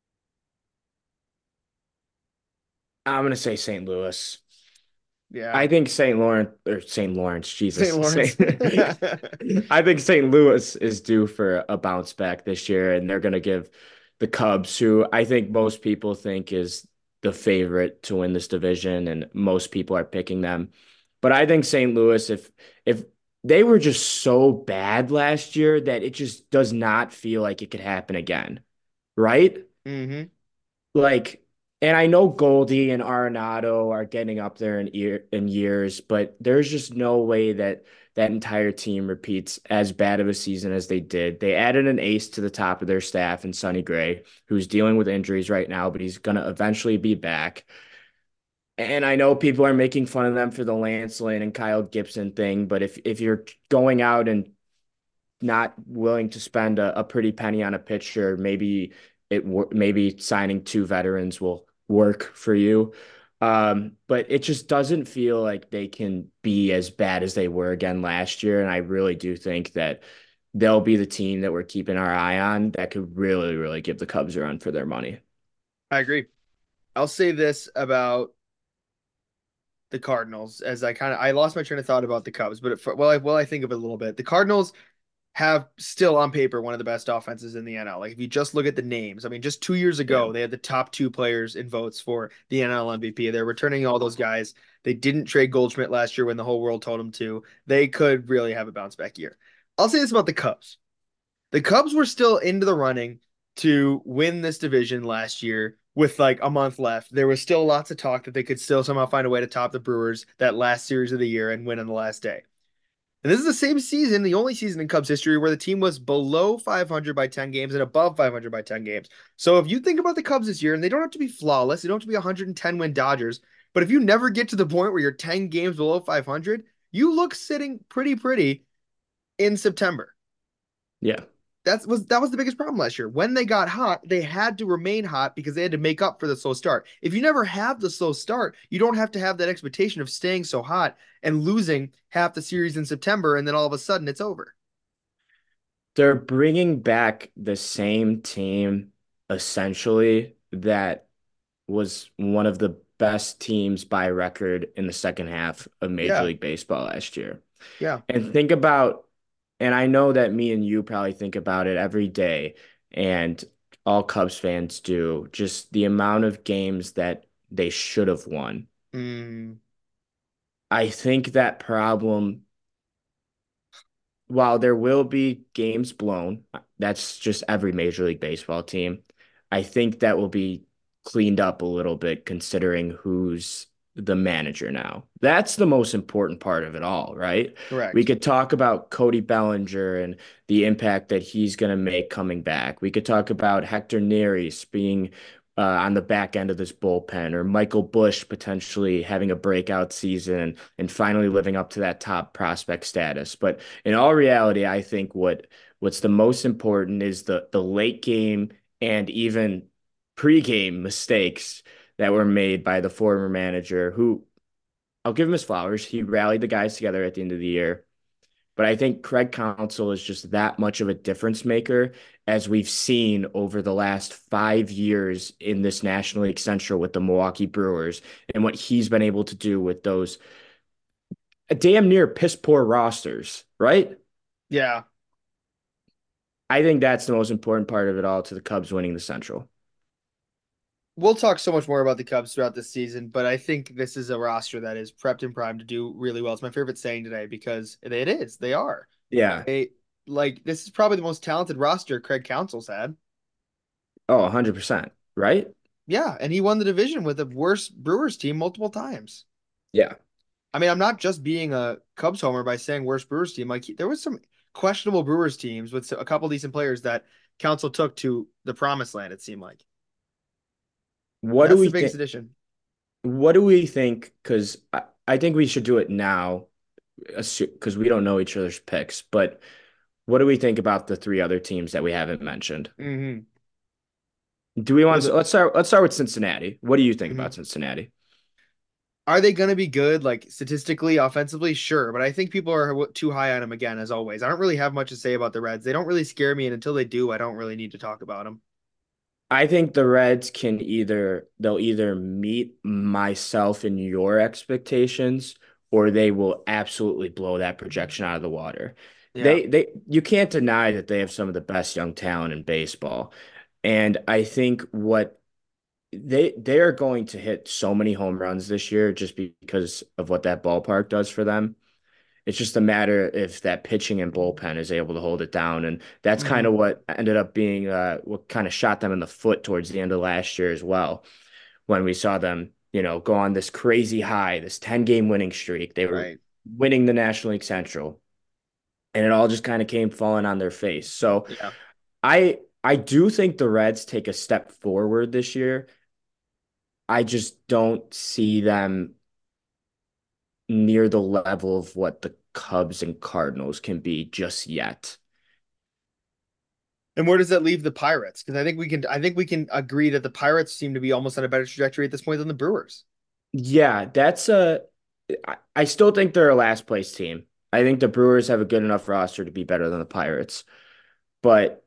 Speaker 2: I'm gonna say Saint Louis.
Speaker 1: Yeah,
Speaker 2: I think Saint Lawrence or Saint Lawrence,
Speaker 1: Saint
Speaker 2: Jesus.
Speaker 1: Lawrence.
Speaker 2: Saint I think Saint Louis is due for a bounce back this year, and they're gonna give the Cubs, who I think most people think is the favorite to win this division, and most people are picking them. But I think Saint Louis, if if they were just so bad last year that it just does not feel like it could happen again, right?
Speaker 1: hmm
Speaker 2: Like, and I know Goldie and Arenado are getting up there in year in years, but there's just no way that that entire team repeats as bad of a season as they did. They added an ace to the top of their staff in Sonny Gray, who's dealing with injuries right now, but he's gonna eventually be back. And I know people are making fun of them for the Lance Lynn and Kyle Gibson thing, but if if you're going out and not willing to spend a, a pretty penny on a pitcher, maybe it maybe signing two veterans will work for you. Um, but it just doesn't feel like they can be as bad as they were again last year. And I really do think that they'll be the team that we're keeping our eye on that could really, really give the Cubs a run for their money.
Speaker 1: I agree. I'll say this about the Cardinals as I kind of I lost my train of thought about the Cubs, but for, well, I well I think of it a little bit. The Cardinals have still on paper one of the best offenses in the N L. Like if you just look at the names, I mean, just two years
Speaker 2: Yeah.
Speaker 1: ago they had the top two players in votes for the N L M V P. They're returning all those guys. They didn't trade Goldschmidt last year when the whole world told them to. They could really have a bounce back year. I'll say this about the Cubs. The Cubs were still into the running to win this division last year with like a month left. There was still lots of talk that they could still somehow find a way to top the Brewers that last series of the year and win on the last day. And this is the same season, the only season in Cubs history where the team was below five hundred by ten games and above five hundred by ten games. So if you think about the Cubs this year, and they don't have to be flawless, they don't have to be one hundred ten win Dodgers, but if you never get to the point where you're ten games below five hundred, you look sitting pretty pretty in September.
Speaker 2: Yeah.
Speaker 1: That's was that was the biggest problem last year. When they got hot, they had to remain hot because they had to make up for the slow start. If you never have the slow start, you don't have to have that expectation of staying so hot and losing half the series in September, and then all of a sudden it's over.
Speaker 2: They're bringing back the same team essentially that was one of the best teams by record in the second half of Major
Speaker 1: Yeah,
Speaker 2: League Baseball last year.
Speaker 1: yeah.
Speaker 2: And think about, and I know that me and you probably think about it every day, and all Cubs fans do, just the amount of games that they should have won.
Speaker 1: Mm,
Speaker 2: I think that problem, while there will be games blown, that's just every Major League Baseball team. I think that will be cleaned up a little bit considering who's the manager now. That's the most important part of it all, right? We
Speaker 1: Correct.
Speaker 2: could talk about Cody Bellinger and the impact that he's going to make coming back. We could talk about Hector Neris being uh, on the back end of this bullpen, or Michael Busch potentially having a breakout season and, and finally living up to that top prospect status. But in all reality, I think what what's the most important is the the late game and even pregame mistakes that were made by the former manager, who I'll give him his flowers. He rallied the guys together at the end of the year. But I think Craig Counsell is just that much of a difference maker, as we've seen over the last five years in this National League Central with the Milwaukee Brewers, and what he's been able to do with those damn near piss poor rosters, right?
Speaker 1: Yeah.
Speaker 2: I think that's the most important part of it all, to the Cubs winning the Central.
Speaker 1: We'll talk so much more about the Cubs throughout this season, but I think this is a roster that is prepped and primed to do really well. It's my favorite saying today because it is. They are.
Speaker 2: Yeah.
Speaker 1: They like this is probably the most talented roster Craig Counsell's had.
Speaker 2: Oh, one hundred percent. Right?
Speaker 1: Yeah, and he won the division with the worst Brewers team multiple times.
Speaker 2: Yeah.
Speaker 1: I mean, I'm not just being a Cubs homer by saying worst Brewers team. Like there was some questionable Brewers teams with a couple decent players that Counsell took to the promised land, it seemed like.
Speaker 2: What do
Speaker 1: That's the
Speaker 2: we
Speaker 1: biggest
Speaker 2: think?
Speaker 1: addition.
Speaker 2: What do we think? Because I, I think we should do it now, because we don't know each other's picks. But what do we think about the three other teams that we haven't mentioned?
Speaker 1: Hmm.
Speaker 2: Do we
Speaker 1: Well,
Speaker 2: want to
Speaker 1: the,
Speaker 2: let's start let's start with Cincinnati. What do you think about
Speaker 1: mhm.
Speaker 2: Cincinnati?
Speaker 1: Are they going to be good, like statistically, offensively? Sure, but I think people are too high on them again, as always. I don't really have much to say about the Reds. They don't really scare me, and until they do, I don't really need to talk about them.
Speaker 2: I think the Reds can either they'll either meet myself and your expectations, or they will absolutely blow that projection out of the water.
Speaker 1: Yeah.
Speaker 2: They they you can't deny that they have some of the best young talent in baseball. And I think what they they are going to hit so many home runs this year, just because of what that ballpark does for them. It's just a matter if that pitching and bullpen is able to hold it down. And that's kind of
Speaker 1: Hmm.
Speaker 2: what ended up being uh, what kind of shot them in the foot towards the end of last year as well, when we saw them, you know, go on this crazy high, this ten game winning streak. They were
Speaker 1: Right.
Speaker 2: winning the National League Central, and it all just kind of came falling on their face. So
Speaker 1: Yeah.
Speaker 2: I I do think the Reds take a step forward this year. I just don't see them near the level of what the Cubs and Cardinals can be just yet.
Speaker 1: And where does that leave the Pirates? Because I think we can, I think we can agree that the Pirates seem to be almost on a better trajectory at this point than the Brewers.
Speaker 2: Yeah, that's a. I I still think they're a last place team. I think the Brewers have a good enough roster to be better than the Pirates, but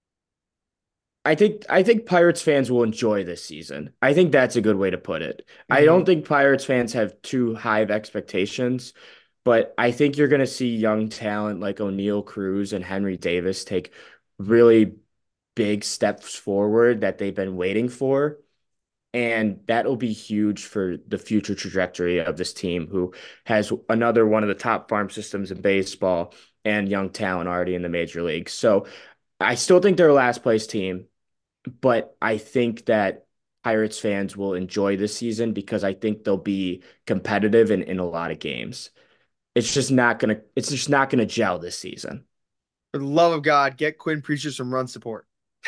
Speaker 2: I think I think Pirates fans will enjoy this season. I think that's a good way to put it. I don't
Speaker 1: Hmm.
Speaker 2: think Pirates fans have too high of expectations, but I think you're going to see young talent like O'Neal Cruz and Henry Davis take really big steps forward that they've been waiting for. And that'll be huge for the future trajectory of this team, who has another one of the top farm systems in baseball and young talent already in the major leagues. So I still think they're a last place team, but I think that Pirates fans will enjoy this season because I think they'll be competitive in, in a lot of games. It's just not gonna it's just not gonna gel this season.
Speaker 1: For the love of God, get Quinn Priester some run support.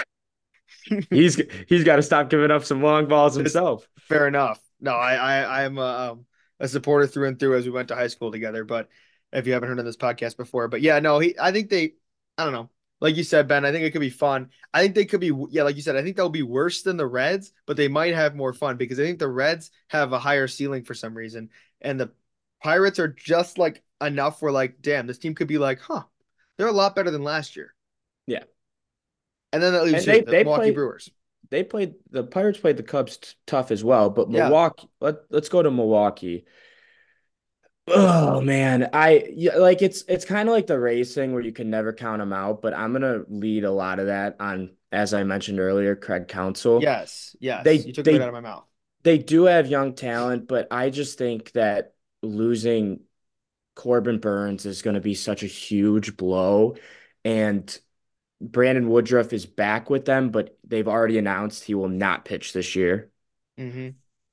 Speaker 2: He's he's got to stop giving up some long balls
Speaker 1: It's
Speaker 2: himself.
Speaker 1: fair enough. No, I, I, I'm a, um, a supporter through and through as we went to high school together. But if you haven't heard of this podcast before, but yeah, no, he, I think they, I don't know. Like you said, Ben, I think it could be fun. I think they could be, yeah, like you said, I think they'll be worse than the Reds, but they might have more fun because I think the Reds have a higher ceiling for some reason, and the Pirates are just like enough where like, damn, this team could be like, huh, they're a lot better than last year.
Speaker 2: Yeah.
Speaker 1: And then that leaves
Speaker 2: And
Speaker 1: who?
Speaker 2: they
Speaker 1: The
Speaker 2: they
Speaker 1: Milwaukee
Speaker 2: play
Speaker 1: Brewers.
Speaker 2: they played the Pirates played the Cubs t- tough as well, but
Speaker 1: Yeah.
Speaker 2: Milwaukee, let, let's go to Milwaukee. Oh man, I yeah, like it's it's kind of like the racing where you can never count them out, but I'm gonna lead a lot of that on, as I mentioned earlier, Craig Counsell.
Speaker 1: Yes. Yes. You
Speaker 2: They
Speaker 1: took it right out
Speaker 2: they
Speaker 1: of my mouth.
Speaker 2: they do have young talent, but I just think that losing Corbin Burns is going to be such a huge blow. And Brandon Woodruff is back with them, but they've already announced he will not pitch this year.
Speaker 1: Hmm.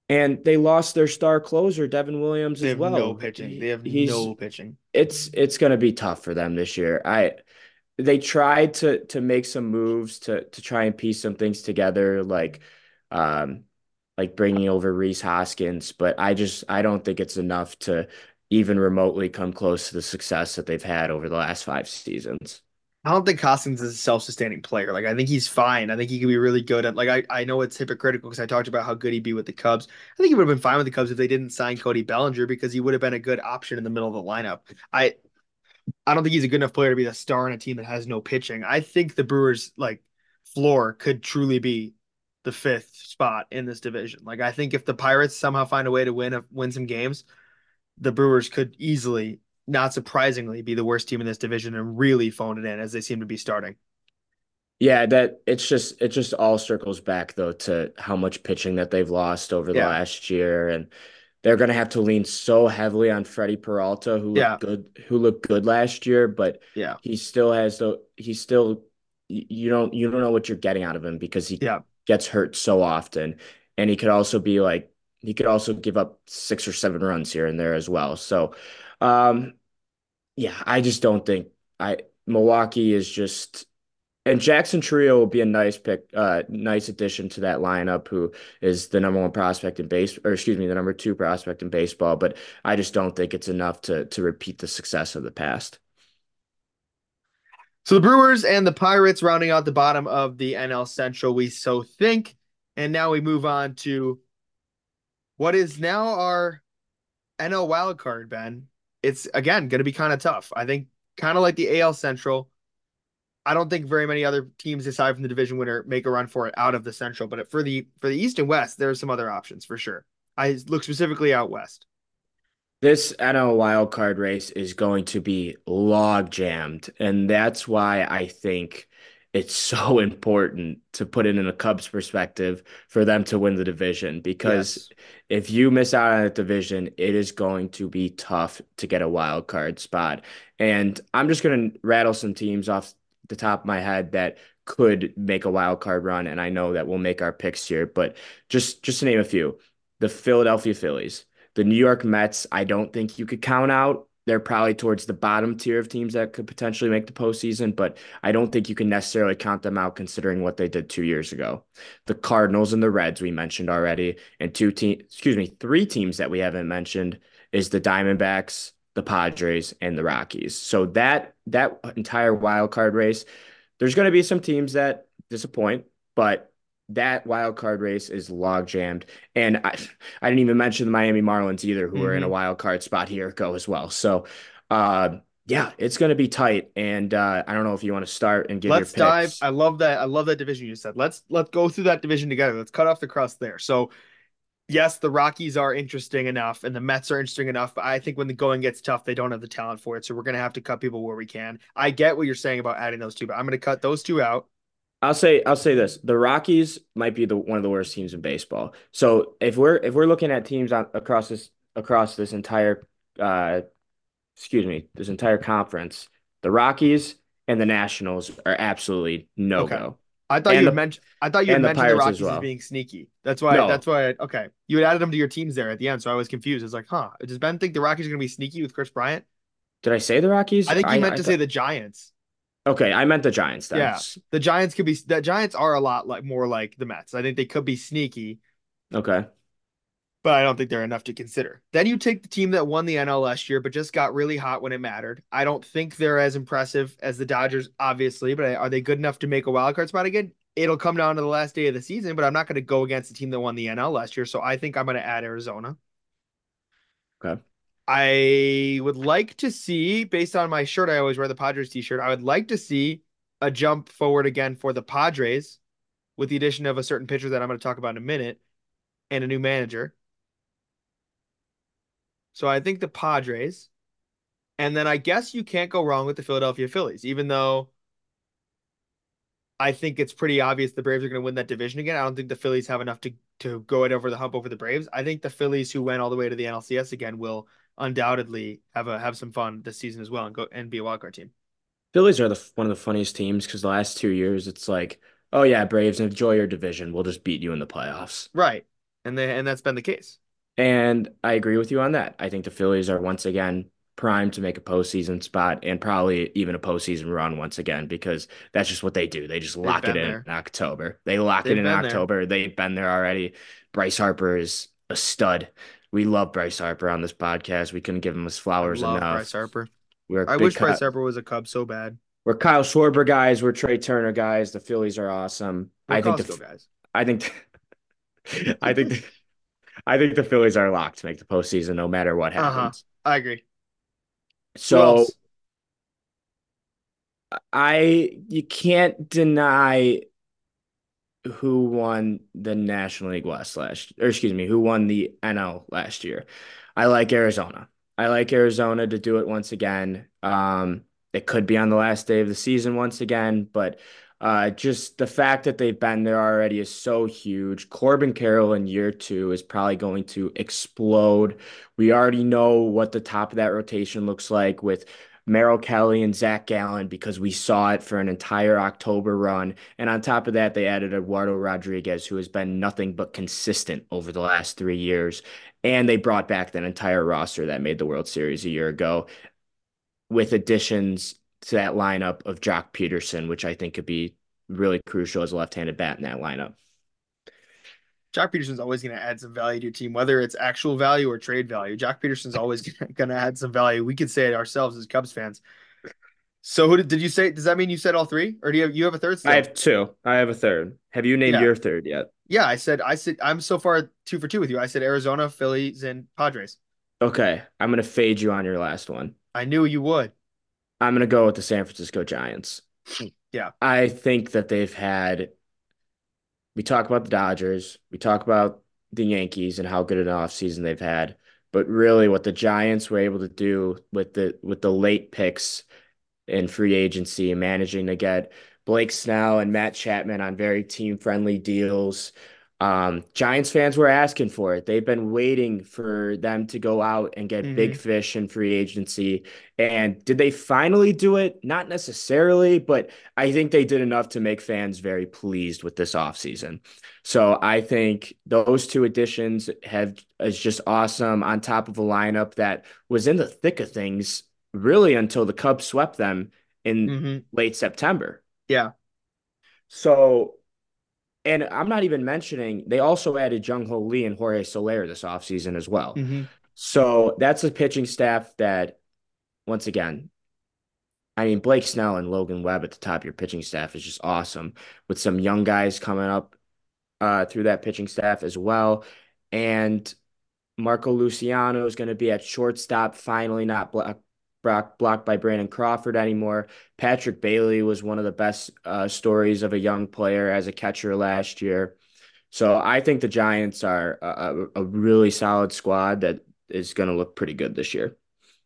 Speaker 2: And they lost their star closer, Devin Williams,
Speaker 1: They
Speaker 2: as
Speaker 1: have no
Speaker 2: well.
Speaker 1: pitching. They
Speaker 2: He-
Speaker 1: have
Speaker 2: He's
Speaker 1: no pitching.
Speaker 2: it's it's going to be tough for them this year. I They tried to to make some moves to to try and piece some things together, like um like bringing over Reese Hoskins, but I just I don't think it's enough to even remotely come close to the success that they've had over the last five seasons.
Speaker 1: I don't think Hoskins is a self-sustaining player. Like I think he's fine. I think he could be really good at like I, I know it's hypocritical because I talked about how good he'd be with the Cubs. I think he would have been fine with the Cubs if they didn't sign Cody Bellinger because he would have been a good option in the middle of the lineup. I I don't think he's a good enough player to be the star in a team that has no pitching. I think the Brewers like floor could truly be the fifth spot in this division. Like I think if the Pirates somehow find a way to win a, win some games, the Brewers could easily, not surprisingly, be the worst team in this division and really phone it in as they seem to be starting.
Speaker 2: Yeah, that it's just it just all circles back though to how much pitching that they've lost over the
Speaker 1: Yeah,
Speaker 2: last year, and they're going to have to lean so heavily on Freddie Peralta, who
Speaker 1: yeah,
Speaker 2: looked good, who looked good last year, but
Speaker 1: yeah,
Speaker 2: he still has the he still y- you don't you don't know what you're getting out of him because he
Speaker 1: yeah.
Speaker 2: gets hurt so often, and he could also be like he could also give up six or seven runs here and there as well. So, um, yeah, I just don't think I Milwaukee is just. And Jackson Trio will be a nice pick, uh, nice addition to that lineup, who is the number one prospect in base, or excuse me, the number two prospect in baseball. But I just don't think it's enough to to repeat the success of the past.
Speaker 1: So the Brewers and the Pirates rounding out the bottom of the N L Central, we so think. And now we move on to what is now our N L wild card, Ben. It's again going to be kind of tough. I think kind of like the A L Central. I don't think very many other teams aside from the division winner make a run for it out of the Central, but for the for the East and West, there are some other options for sure. I look specifically out west.
Speaker 2: This N L wild card race is going to be log jammed, and that's why I think it's so important to put it in a Cubs perspective for them to win the division. Because
Speaker 1: Yes.
Speaker 2: if you miss out on a division, it is going to be tough to get a wild card spot. And I'm just going to rattle some teams off the top of my head that could make a wild card run, and I know that we'll make our picks here, but just just to name a few, the Philadelphia Phillies. The New York Mets, I don't think you could count out. They're probably towards the bottom tier of teams that could potentially make the postseason, but I don't think you can necessarily count them out considering what they did two years ago. The Cardinals and the Reds we mentioned already, and two teams, excuse me, three teams that we haven't mentioned is the Diamondbacks, the Padres, and the Rockies. So that that entire wild card race, there's going to be some teams that disappoint, but that wild card race is log jammed. And I, I didn't even mention the Miami Marlins either, who are in a
Speaker 1: Mm-hmm.
Speaker 2: wild card spot here go as well. So, uh, yeah, it's going to be tight. And uh, I don't know if you want to start and give your
Speaker 1: Let's dive.
Speaker 2: picks.
Speaker 1: I love that. I love that division you said. Let's let's go through that division together. Let's cut off the crust there. So yes, the Rockies are interesting enough and the Mets are interesting enough, but I think when the going gets tough, they don't have the talent for it. So we're gonna have to cut people where we can. I get what you're saying about adding those two, but I'm gonna cut those two out.
Speaker 2: I'll say I'll say this: the Rockies might be the one of the worst teams in baseball. So if we're if we're looking at teams on across this across this entire uh, excuse me, this entire conference, the Rockies and the Nationals are absolutely no
Speaker 1: Okay.
Speaker 2: go,
Speaker 1: I thought you
Speaker 2: and
Speaker 1: had
Speaker 2: the
Speaker 1: mentioned I thought you had
Speaker 2: and the
Speaker 1: mentioned the
Speaker 2: Pirates as
Speaker 1: Rockies as
Speaker 2: well.
Speaker 1: being sneaky. That's why that's
Speaker 2: No,
Speaker 1: why I, okay. You had added them to your teams there at the end, so I was confused. It's like, huh, does Ben think the Rockies are gonna be sneaky with Chris Bryant?
Speaker 2: did I say the Rockies?
Speaker 1: I think you
Speaker 2: I
Speaker 1: meant
Speaker 2: I
Speaker 1: to say
Speaker 2: thought
Speaker 1: the Giants.
Speaker 2: okay, I meant the Giants then.
Speaker 1: Yeah. The Giants could be the Giants are a lot like more like the Mets. I think they could be sneaky,
Speaker 2: Okay,
Speaker 1: but I don't think they're enough to consider. Then you take the team that won the N L last year, but just got really hot when it mattered. I don't think they're as impressive as the Dodgers, obviously, but are they good enough to make a wild card spot again? It'll come down to the last day of the season, but I'm not going to go against the team that won the N L last year. So I think I'm going to add Arizona.
Speaker 2: okay.
Speaker 1: I would like to see, based on my shirt, I always wear the Padres t-shirt. I would like to see a jump forward again for the Padres with the addition of a certain pitcher that I'm going to talk about in a minute and a new manager. So I think the Padres. And then I guess you can't go wrong with the Philadelphia Phillies, even though I think it's pretty obvious the Braves are going to win that division again. I don't think the Phillies have enough to to go it over the hump over the Braves. I think the Phillies, who went all the way to the N L C S again, will undoubtedly have a have some fun this season as well and go and be a wildcard team.
Speaker 2: Phillies are the one of the funniest teams because the last two years it's like, oh yeah, Braves, enjoy your division. We'll just beat you in the playoffs.
Speaker 1: Right. and they and that's been the case.
Speaker 2: And I agree with you on that. I think the Phillies are once again primed to make a postseason spot and probably even a postseason run once again because that's just what they do. They just
Speaker 1: They've
Speaker 2: lock it
Speaker 1: been
Speaker 2: in
Speaker 1: there.
Speaker 2: in October. They lock it
Speaker 1: They've
Speaker 2: in
Speaker 1: been there.
Speaker 2: October. They've been there already. Bryce Harper is a stud. We love Bryce Harper on this podcast. We couldn't give him his
Speaker 1: I
Speaker 2: flowers
Speaker 1: love Bryce
Speaker 2: enough.
Speaker 1: Harper.
Speaker 2: We're
Speaker 1: I
Speaker 2: big
Speaker 1: wish
Speaker 2: Ky-
Speaker 1: Bryce Harper was a Cub so bad.
Speaker 2: we're Kyle Schwarber guys. We're Trey Turner guys. The Phillies are awesome.
Speaker 1: We're
Speaker 2: I think
Speaker 1: Costco
Speaker 2: the
Speaker 1: guys.
Speaker 2: I think I think the, I think the Phillies are locked to make the postseason no matter what
Speaker 1: Uh-huh.
Speaker 2: happens.
Speaker 1: I agree. Who
Speaker 2: So
Speaker 1: else?
Speaker 2: I you can't deny who won the National League West last, or excuse me, who won the N L last year. I like Arizona. I like Arizona to do it once again. Um, it could be on the last day of the season once again, but uh, just the fact that they've been there already is so huge. Corbin Carroll in year two is probably going to explode. We already know what the top of that rotation looks like with Merrill Kelly and Zach Gallen because we saw it for an entire October run. And on top of that, they added Eduardo Rodriguez, who has been nothing but consistent over the last three years. And they brought back that entire roster that made the World Series a year ago with additions to that lineup of Jock Peterson, which I think could be really crucial as a left-handed bat in that lineup.
Speaker 1: Jock Peterson's always going to add some value to your team, whether it's actual value or trade value. Jock Peterson's always going to add some value. We could say it ourselves as Cubs fans. So who did, did you say? Does that mean you said all three, or do you have you have a third
Speaker 2: I
Speaker 1: still?
Speaker 2: have two. I have a third. Have you named
Speaker 1: Yeah,
Speaker 2: your third yet?
Speaker 1: yeah. I said I said I'm so far two for two with you. I said Arizona, Phillies, and Padres.
Speaker 2: Okay, I'm going to fade you on your last one.
Speaker 1: I knew you would.
Speaker 2: I'm going to go with the San Francisco Giants.
Speaker 1: Yeah.
Speaker 2: I think that they've had, we talk about the Dodgers, we talk about the Yankees and how good an offseason they've had, but really what the Giants were able to do with the with the late picks in free agency and managing to get Blake Snell and Matt Chapman on very team-friendly deals. Um, Giants fans were asking for it. They've been waiting for them to go out and get big
Speaker 1: Mm-hmm.
Speaker 2: fish in free agency. And did they finally do it? Not necessarily, but I think they did enough to make fans very pleased with this offseason. So I think those two additions have is just awesome on top of a lineup that was in the thick of things really until the Cubs swept them in
Speaker 1: Mm-hmm.
Speaker 2: late September.
Speaker 1: Yeah.
Speaker 2: So, and I'm not even mentioning they also added Jung Ho Lee and Jorge Soler this offseason as well.
Speaker 1: Mm-hmm.
Speaker 2: So that's a pitching staff that, once again, I mean, Blake Snell and Logan Webb at the top of your pitching staff is just awesome with some young guys coming up uh, through that pitching staff as well. And Marco Luciano is going to be at shortstop, finally not block, block, blocked by Brandon Crawford anymore. Patrick Bailey was one of the best uh, stories of a young player as a catcher last year. So I think the Giants are a, a really solid squad that is going to look pretty good this year.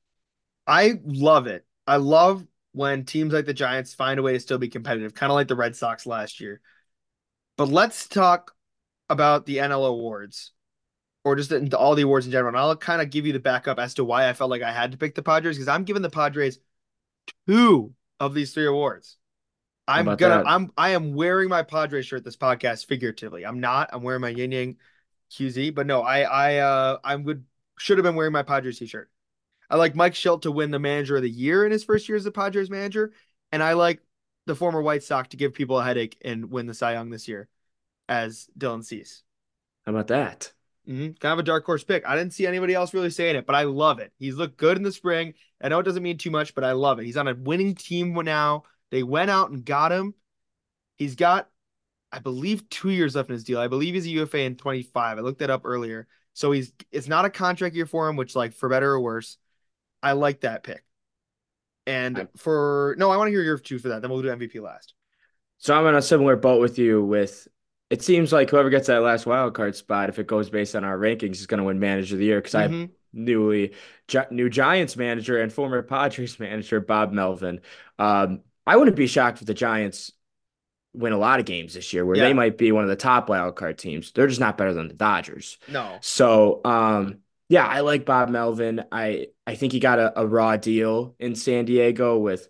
Speaker 1: I love it. I love when teams like the Giants find a way to still be competitive, kind of like the Red Sox last year. But let's talk about the N L awards or just the, all the awards in general. And I'll kind of give you the backup as to why I felt like I had to pick the Padres because I'm giving the Padres two of these three awards.
Speaker 2: How
Speaker 1: I'm
Speaker 2: about
Speaker 1: gonna
Speaker 2: that?
Speaker 1: I'm I am wearing my Padres shirt this podcast figuratively. I'm not. I'm wearing my Yin Yang Q Z, but no, I I uh I would should have been wearing my Padres t-shirt. I like Mike Shildt to win the manager of the year in his first year as the Padres manager, and I like the former White Sox to give people a headache and win the Cy Young this year as Dylan Cease.
Speaker 2: How about that?
Speaker 1: Mm-hmm. Kind of a dark horse pick. I didn't see anybody else really saying it, but I love it. He's looked good in the spring. I know it doesn't mean too much, but I love it. He's on a winning team now. They went out and got him. He's got, I believe, two years left in his deal. I believe he's a U F A in twenty-five. I looked that up earlier. So he's it's not a contract year for him, which, like, for better or worse, I like that pick. And
Speaker 2: I'm,
Speaker 1: for no, I want to hear your two for that. Then we'll do M V P last.
Speaker 2: so I'm on a similar boat with you with it seems like whoever gets that last wild card spot, if it goes based on our rankings, is going to win manager of the year because I have
Speaker 1: Mm-hmm.
Speaker 2: newly new Giants manager and former Padres manager Bob Melvin. Um, I wouldn't be shocked if the Giants win a lot of games this year where they
Speaker 1: Yeah.
Speaker 2: might be one of the top wild card teams. They're just not better than the Dodgers.
Speaker 1: No.
Speaker 2: So, um, yeah, I like Bob Melvin. I I think he got a, a raw deal in San Diego with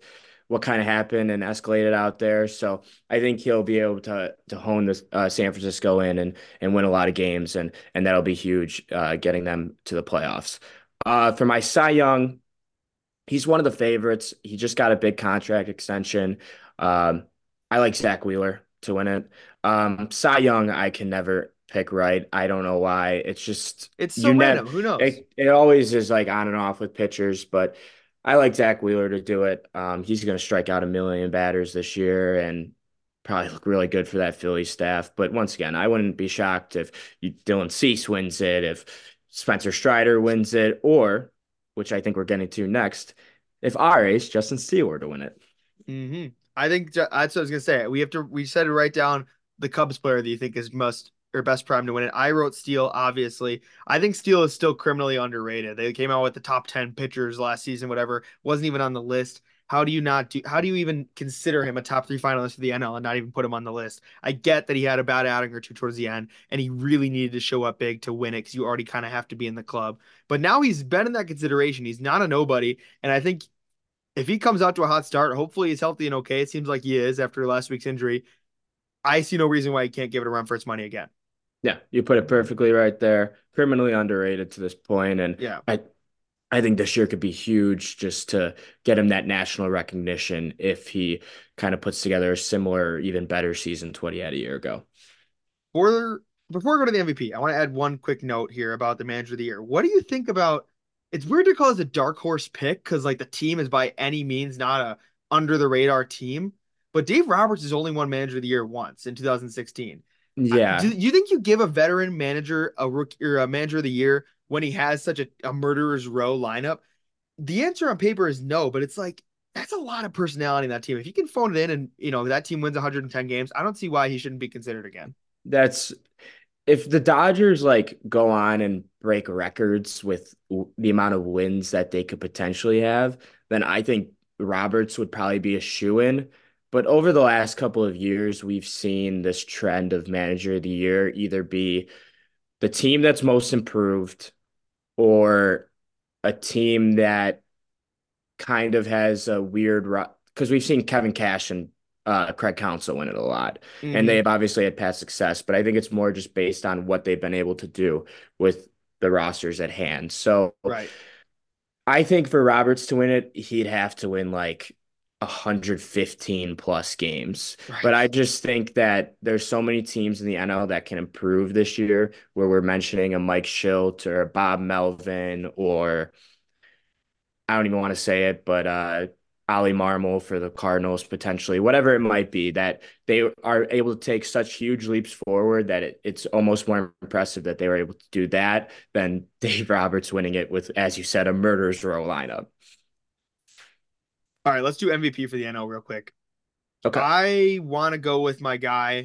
Speaker 2: what kind of happened and escalated out there. So I think he'll be able to to hone this uh, San Francisco in and and win a lot of games, and and that'll be huge, uh, getting them to the playoffs. Uh, for my Cy Young, he's one of the favorites. He just got a big contract extension. Um, I like Zach Wheeler to win it. Um, Cy Young, I can never pick right. I don't know why. It's just
Speaker 1: It's so
Speaker 2: you never.
Speaker 1: random. Who knows?
Speaker 2: It, it always is like on and off with pitchers, but I like Zach Wheeler to do it. Um, he's going to strike out a million batters this year and probably look really good for that Philly staff. But once again, I wouldn't be shocked if you, Dylan Cease wins it, if Spencer Strider wins it, or, which I think we're getting to next, if our ace, Justin Steele, were to win it.
Speaker 1: hmm I think ju- that's what I was gonna say. We have to. We said to write down the Cubs player that you think is must or best prime to win it. I wrote Steele, obviously. I think Steele is still criminally underrated. They came out with the top ten pitchers last season, whatever. Wasn't even on the list. How do you not do? How do you even consider him a top three finalist for the N L and not even put him on the list? I get that he had a bad outing or two towards the end, and he really needed to show up big to win it because you already kind of have to be in the club. But now he's been in that consideration. He's not a nobody, and I think if he comes out to a hot start, hopefully he's healthy and okay. It seems like he is after last week's injury. I see no reason why he can't give it a run for its money again.
Speaker 2: Yeah, you put it perfectly right there. Criminally underrated to this point, and
Speaker 1: Yeah.
Speaker 2: I I think this year could be huge just to get him that national recognition if he kind of puts together a similar, even better season to what he had a year ago.
Speaker 1: For before we go to the M V P, I want to add one quick note here about the manager of the year. What do you think about? It's weird to call this a dark horse pick because like the team is by any means not a under the radar team, but Dave Roberts has only won manager of the year once in two thousand sixteen. Do
Speaker 2: Yeah,
Speaker 1: you think you give a veteran manager a rookie or a manager of the year when he has such a, a murderer's row lineup? The answer on paper is no, but it's like that's a lot of personality in that team. If you can phone it in and you know that team wins one hundred ten games, I don't see why he shouldn't be considered again.
Speaker 2: that's if the Dodgers like go on and break records with w- the amount of wins that they could potentially have, then I think Roberts would probably be a shoe-in. But over the last couple of years, we've seen this trend of manager of the year either be the team that's most improved or a team that kind of has a weird because we've seen Kevin Cash and uh, Craig Counsell win it a lot, and
Speaker 1: Mm-hmm.
Speaker 2: they've obviously had past success. But I think it's more just based on what they've been able to do with the rosters at hand. So
Speaker 1: Right.
Speaker 2: I think for Roberts to win it, he'd have to win like one hundred fifteen plus games. But I
Speaker 1: Right.
Speaker 2: just think that there's so many teams in the N L that can improve this year, where we're mentioning a Mike Schilt or a Bob Melvin or I don't even want to say it, but uh, Ali Marmol for the Cardinals potentially, whatever it might be, that they are able to take such huge leaps forward that it, it's almost more impressive that they were able to do that than Dave Roberts winning it with, as you said, a murderer's row lineup.
Speaker 1: All right, let's do M V P for the N L real quick.
Speaker 2: Okay.
Speaker 1: I want to go with my guy.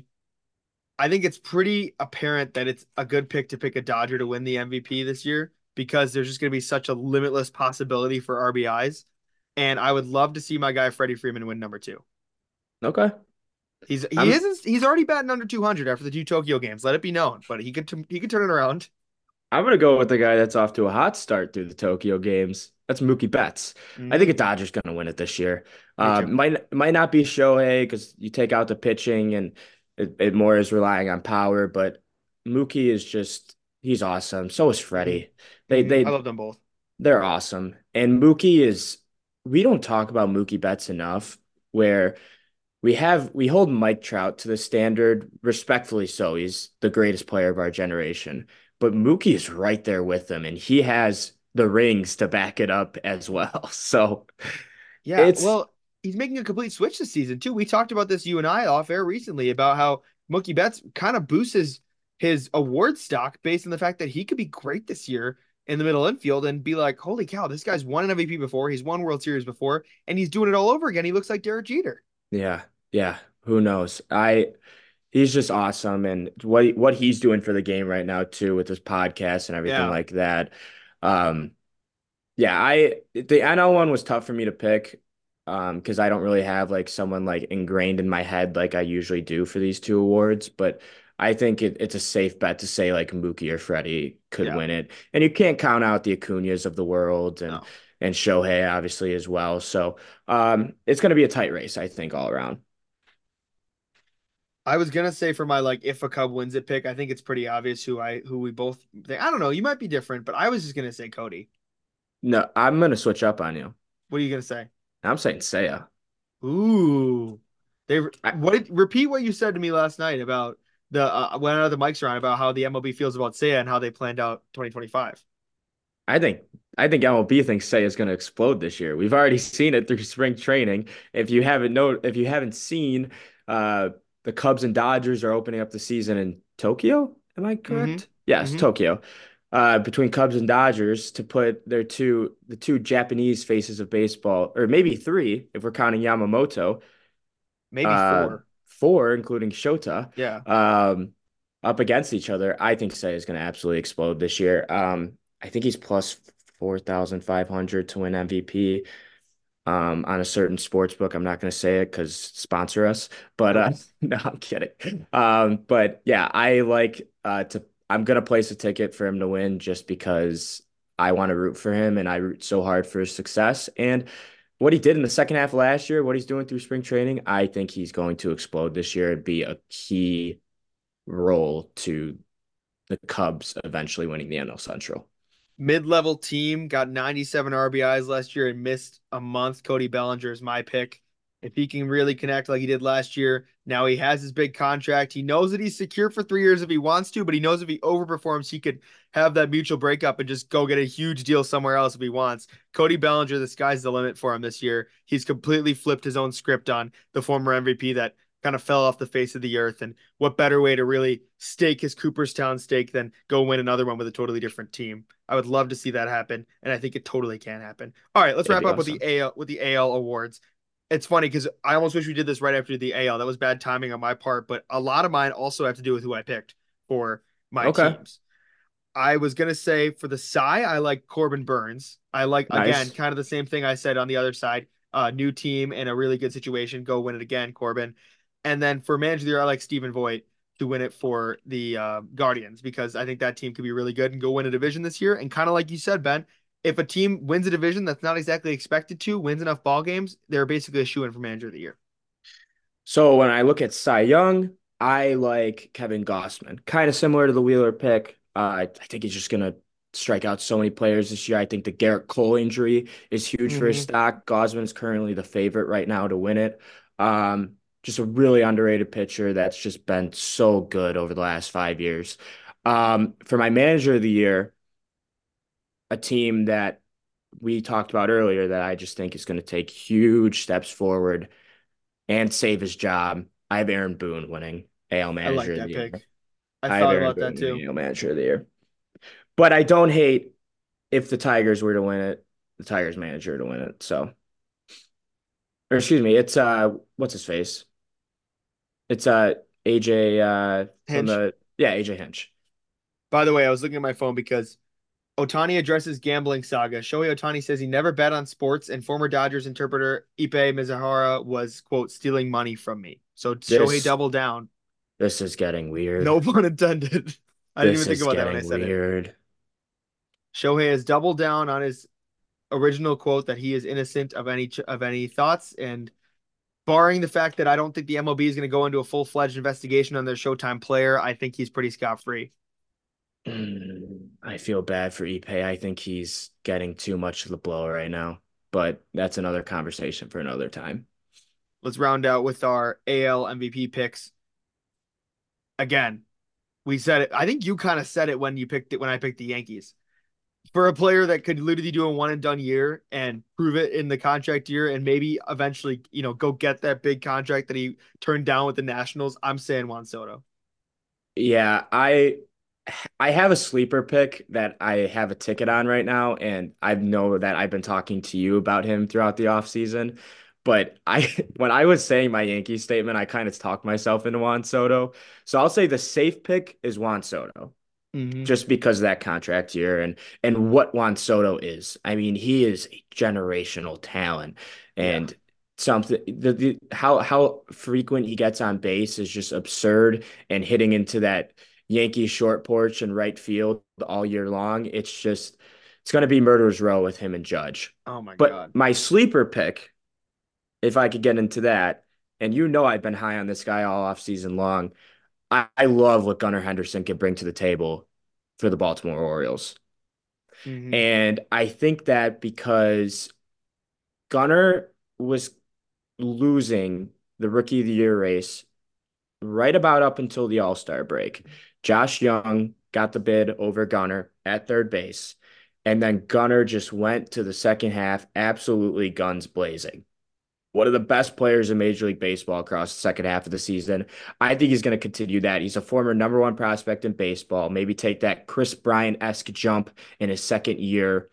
Speaker 1: I think it's pretty apparent that it's a good pick to pick a Dodger to win the M V P this year because there's just going to be such a limitless possibility for R B Is. And I would love to see my guy Freddie Freeman win number two.
Speaker 2: Okay.
Speaker 1: He's he
Speaker 2: I'm
Speaker 1: isn't he's already batting under two hundred after the two Tokyo games. Let it be known, but he could he could turn it around.
Speaker 2: I'm gonna go with the guy that's off to a hot start through the Tokyo games. That's Mookie Betts. I think
Speaker 1: Mm-hmm.
Speaker 2: a Dodgers gonna win it this year.
Speaker 1: Me
Speaker 2: Uh,
Speaker 1: too.
Speaker 2: might might not be Shohei because you take out the pitching and it, it more is relying on power, but Mookie is just he's awesome. So is Freddie.
Speaker 1: Mm-hmm.
Speaker 2: They
Speaker 1: Mm-hmm. I
Speaker 2: they
Speaker 1: love them both.
Speaker 2: they're awesome. And Mookie is we don't talk about Mookie Betts enough, where we have we hold Mike Trout to the standard, respectfully so. He's the greatest player of our generation. But Mookie is right there with him, and he has the rings to back it up as well. So
Speaker 1: Yeah,
Speaker 2: it's
Speaker 1: well, he's making a complete switch this season too. We talked about this you and I off air recently about how Mookie Betts kind of boosts his his award stock based on the fact that he could be great this year in the middle infield and be like, holy cow, this guy's won an M V P before, he's won World Series before, and he's doing it all over again. He looks like Derek Jeter.
Speaker 2: yeah, yeah, who knows? I he's just awesome and what what he's doing for the game right now too with his podcast and everything
Speaker 1: Yeah.
Speaker 2: like that. Um Yeah, I the N L one was tough for me to pick um because I don't really have like someone like ingrained in my head like I usually do for these two awards, but I think it, it's a safe bet to say like Mookie or Freddie could
Speaker 1: Yeah.
Speaker 2: win it. And you can't count out the Acuñas of the world and
Speaker 1: No.
Speaker 2: and Shohei obviously as well. So um, it's going to be a tight race, I think, all around.
Speaker 1: I was gonna say for my like if a Cub wins it pick, I think it's pretty obvious who I who we both think. I don't know, you might be different, but I was just gonna say Cody.
Speaker 2: No, I'm going to switch up on you.
Speaker 1: What are you gonna say?
Speaker 2: I'm saying Seiya.
Speaker 1: Ooh, they
Speaker 2: I,
Speaker 1: what did repeat what you said to me last night about the uh, when the mics are on about how the M L B feels about Seiya and how they planned out twenty twenty-five.
Speaker 2: I think I think M L B thinks Seiya is going to explode this year. We've already seen it through spring training. If you haven't know, if you haven't seen, uh, the Cubs and Dodgers are opening up the season in Tokyo. Am I
Speaker 1: Mm-hmm.
Speaker 2: correct? Yes,
Speaker 1: Mm-hmm.
Speaker 2: Tokyo. Uh, between Cubs and Dodgers to put their two the two Japanese faces of baseball, or maybe three if we're counting Yamamoto,
Speaker 1: Maybe
Speaker 2: uh,
Speaker 1: four.
Speaker 2: four including Shota,
Speaker 1: Yeah.
Speaker 2: um, up against each other. I think Seiya is going to absolutely explode this year. Um, I think he's plus four thousand five hundred to win M V P, um, on a certain sports book. I'm not going to say it because sponsor us, but uh,
Speaker 1: Nope.
Speaker 2: no, I'm kidding. Um, but yeah, I like uh, to. I'm going to place a ticket for him to win just because I want to root for him and I root so hard for his success. And what he did in the second half of last year, what he's doing through spring training, I think he's going to explode this year and be a key role to the Cubs eventually winning the N L Central.
Speaker 1: Mid-level team got ninety-seven R B Is last year and missed a month. Cody Bellinger is my pick. If he can really connect like he did last year, now he has his big contract. He knows that he's secure for three years if he wants to, but he knows if he overperforms, he could have that mutual breakup and just go get a huge deal somewhere else if he wants. Cody Bellinger, the sky's the limit for him this year. He's completely flipped his own script on the former M V P that kind of fell off the face of the earth. And what better way to really stake his Cooperstown stake than go win another one with a totally different team? I would love to see that happen, and I think it totally can happen. All right, let's
Speaker 2: It'd
Speaker 1: wrap
Speaker 2: be
Speaker 1: up with the
Speaker 2: awesome.
Speaker 1: A L with the A L awards. It's funny because I almost wish we did this right after the A L. That was bad timing on my part, but a lot of mine also have to do with who I picked for my
Speaker 2: Okay,
Speaker 1: teams. I was gonna say for the Cy, I like Corbin Burns. I like again
Speaker 2: nice.
Speaker 1: kind of the same thing I said on the other side. Uh, new team in a really good situation, go win it again, Corbin. And then for manager of the year, I like Stephen Voigt to win it for the uh, Guardians because I think that team could be really good and go win a division this year. And kind of like you said, Ben, if a team wins a division that's not exactly expected to, wins enough ball games, they're basically a shoe in for manager of the year.
Speaker 2: So when I look at Cy Young, I like Kevin Gossman, kind of similar to the Wheeler pick. Uh, I, I think he's just gonna strike out so many players this year. I think the Garrett Cole injury is huge for his
Speaker 1: Mm-hmm.
Speaker 2: stock. Gosman is currently the favorite right now to win it. Um, just a really underrated pitcher that's just been so good over the last five years. Um, for my manager of the year, a team that we talked about earlier that I just think is going to take huge steps forward and save his job. I have Aaron Boone winning A L
Speaker 1: I like
Speaker 2: Manager of
Speaker 1: that
Speaker 2: the Year.
Speaker 1: pick. I
Speaker 2: I have
Speaker 1: thought
Speaker 2: Aaron
Speaker 1: about
Speaker 2: Boone
Speaker 1: that
Speaker 2: winning
Speaker 1: too.
Speaker 2: A L Manager of the Year. But I don't hate if the Tigers were to win it, the Tigers manager to win it. So, or excuse me, it's uh what's his face? It's uh A J uh from
Speaker 1: Hinch.
Speaker 2: the yeah, A J Hinch.
Speaker 1: By the way, I was looking at my phone because Otani addresses gambling saga. Shohei Otani says he never bet on sports, and former Dodgers interpreter Ippei Mizuhara was, quote, stealing money from me. So Shohei
Speaker 2: This
Speaker 1: doubled down.
Speaker 2: this is getting weird.
Speaker 1: No pun intended. I didn't
Speaker 2: This
Speaker 1: even think
Speaker 2: is
Speaker 1: about that when I
Speaker 2: getting
Speaker 1: said it.
Speaker 2: weird.
Speaker 1: Shohei has doubled down on his original quote that he is innocent of any of any thoughts, and barring the fact that I don't think the M L B is going to go into a full fledged investigation on their Showtime player, I think he's pretty scot free.
Speaker 2: Mm, I feel bad for Ipe. I think he's getting too much of the blow right now, but that's another conversation for another time.
Speaker 1: Let's round out with our A L M V P picks. Again, we said it. I think you kind of said it when you picked it when I picked the Yankees. For a player that could literally do a one and done year and prove it in the contract year and maybe eventually, you know, go get that big contract that he turned down with the Nationals, I'm saying Juan Soto.
Speaker 2: Yeah, I I have a sleeper pick that I have a ticket on right now, and I know that I've been talking to you about him throughout the offseason. But I when I was saying my Yankee statement, I kind of talked myself into Juan Soto. So I'll say the safe pick is Juan Soto,
Speaker 1: Mm-hmm.
Speaker 2: just because of that contract year and and what Juan Soto is. I mean, he is a generational talent
Speaker 1: Yeah.
Speaker 2: and something the, the how how frequent he gets on base is just absurd and hitting into that Yankee short porch and right field all year long. It's just It's going to be Murderer's Row with him and Judge.
Speaker 1: Oh my
Speaker 2: But
Speaker 1: God.
Speaker 2: my sleeper pick, if I could get into that, and you know I've been high on this guy all off season long. I, I love what Gunnar Henderson can bring to the table for the Baltimore Orioles.
Speaker 1: Hmm.
Speaker 2: And I think that because Gunnar was losing the Rookie of the Year race right about up until the All-Star break. Josh Young got the bid over Gunnar at third base. And then Gunnar just went to the second half, absolutely guns blazing. One of the best players in Major League Baseball across the second half of the season. I think he's going to continue that. He's a former number one prospect in baseball. Maybe take that Chris Bryant-esque jump in his second year.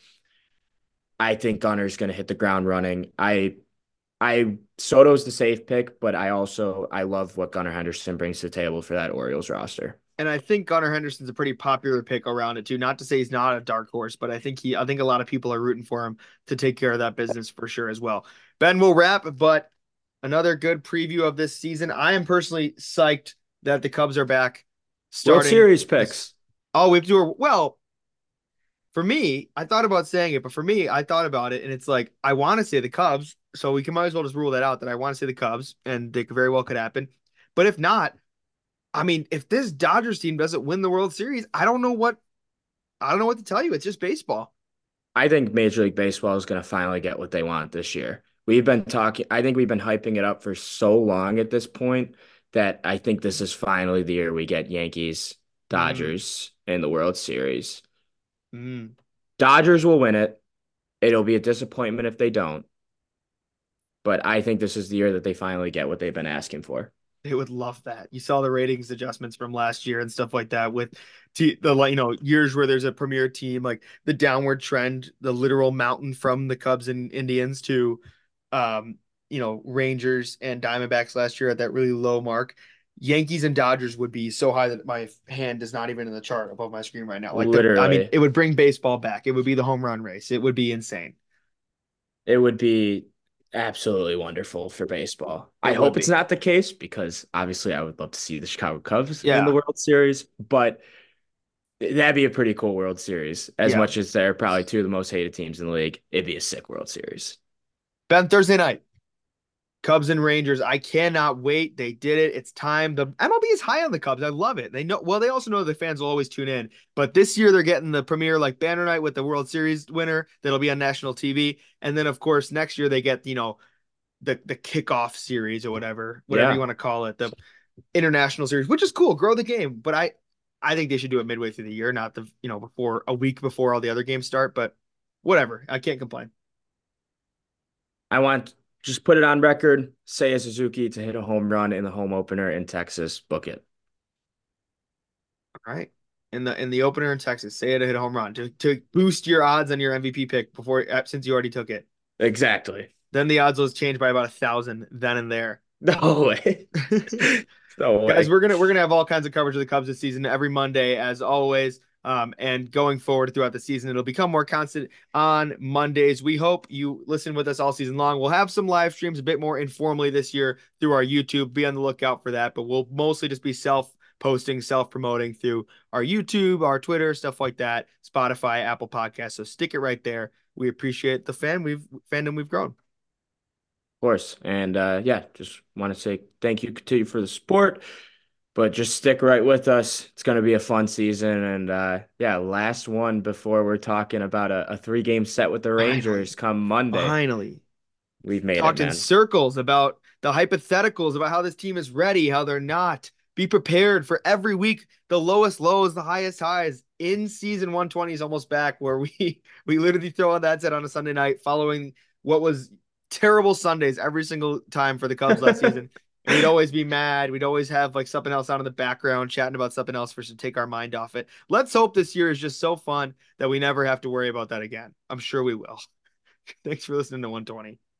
Speaker 2: I think Gunnar's going to hit the ground running. I I Soto's the safe pick, but I also I love what Gunnar Henderson brings to the table for that Orioles roster.
Speaker 1: And I think Gunnar Henderson's a pretty popular pick around it too. Not to say he's not a dark horse, but I think he I think a lot of people are rooting for him to take care of that business for sure as well. Ben, will wrap, but another good preview of this season. I am personally psyched that the Cubs are back
Speaker 2: World
Speaker 1: starting
Speaker 2: Series
Speaker 1: this.
Speaker 2: picks.
Speaker 1: Oh, we have to do a well. For me, I thought about saying it, but for me, I thought about it, and it's like I want to say the Cubs, so we can might as well just rule that out that I want to say the Cubs, and they could very well could happen. But if not, I mean, if this Dodgers team doesn't win the World Series, I don't know what I don't know what to tell you. It's just baseball.
Speaker 2: I think Major League Baseball is going to finally get what they want this year. We've been talking, I think we've been hyping it up for so long at this point that I think this is finally the year we get Yankees,
Speaker 1: Mm,
Speaker 2: Dodgers in the World Series.
Speaker 1: mm.
Speaker 2: Dodgers will win it. It'll be a disappointment if they don't, but I think this is the year that they finally get what they've been asking for.
Speaker 1: They would love that. You saw the ratings adjustments from last year and stuff like that with t- the like you know years where there's a premier team, like the downward trend, the literal mountain from the Cubs and Indians to um you know Rangers and Diamondbacks last year at that really low mark. Yankees and Dodgers would be so high that my hand is not even in the chart above my screen right now. Like the I mean,
Speaker 2: Literally,
Speaker 1: it would bring baseball back. It would be the home run race. It would be insane.
Speaker 2: it would be absolutely wonderful for baseball. I
Speaker 1: It would
Speaker 2: hope it's
Speaker 1: be.
Speaker 2: not the case because obviously I would love to see the Chicago Cubs in the
Speaker 1: Yeah.
Speaker 2: World Series, but that'd be a pretty cool World Series. As
Speaker 1: Yeah.
Speaker 2: much as they're probably two of the most hated teams in the league, it'd be a sick World Series.
Speaker 1: Ben, Thursday night. Cubs and Rangers. I cannot wait. They did it. It's time. The M L B is high on the Cubs. I love it. They know well, they also know the fans will always tune in. But this year they're getting the premiere like banner night with the World Series winner that'll be on national T V. And then of course next year they get, you know, the the kickoff series or whatever, whatever you
Speaker 2: Yeah,
Speaker 1: want to call it, the international series, which is cool. Grow the game. But I I think they should do it midway through the year, not the you know, before a week before all the other games start. But whatever. I can't complain.
Speaker 2: I want just put it on record. Seiya Suzuki to hit a home run in the home opener in Texas. Book it.
Speaker 1: All right. In the in the opener in Texas, say it to hit a home run to to boost your odds on your M V P pick before uh, since you already took it.
Speaker 2: Exactly.
Speaker 1: Then the odds will change by about a thousand then and there.
Speaker 2: No way. No
Speaker 1: Guys,
Speaker 2: way.
Speaker 1: we're gonna we're gonna have all kinds of coverage of the Cubs this season every Monday as always. Um, and going forward throughout the season, it'll become more constant on Mondays. We hope you listen with us all season long. We'll have some live streams a bit more informally this year through our YouTube. Be on the lookout for that, but we'll mostly just be self posting, self promoting through our YouTube, our Twitter, stuff like that, Spotify, Apple Podcasts. So stick it right there. We appreciate the fan we've fandom we've grown.
Speaker 2: Of course. And uh, yeah, just want to say thank you to you for the support, but just stick right with us. It's going to be a fun season. And uh, yeah, last one before we're talking about a, a three game set with the
Speaker 1: Finally,
Speaker 2: Rangers come Monday.
Speaker 1: finally.
Speaker 2: We've made it,
Speaker 1: Talked in
Speaker 2: man.
Speaker 1: circles about the hypotheticals about how this team is ready, how they're not. Be prepared for every week. The lowest lows, the highest highs. In season one twenty is almost back, where we we literally throw on that set on a Sunday night, following what was terrible Sundays every single time for the Cubs last season. And we'd always be mad. We'd always have like something else on in the background, chatting about something else for to take our mind off it. Let's hope this year is just so fun that we never have to worry about that again. I'm sure we will. Thanks for listening to one twenty.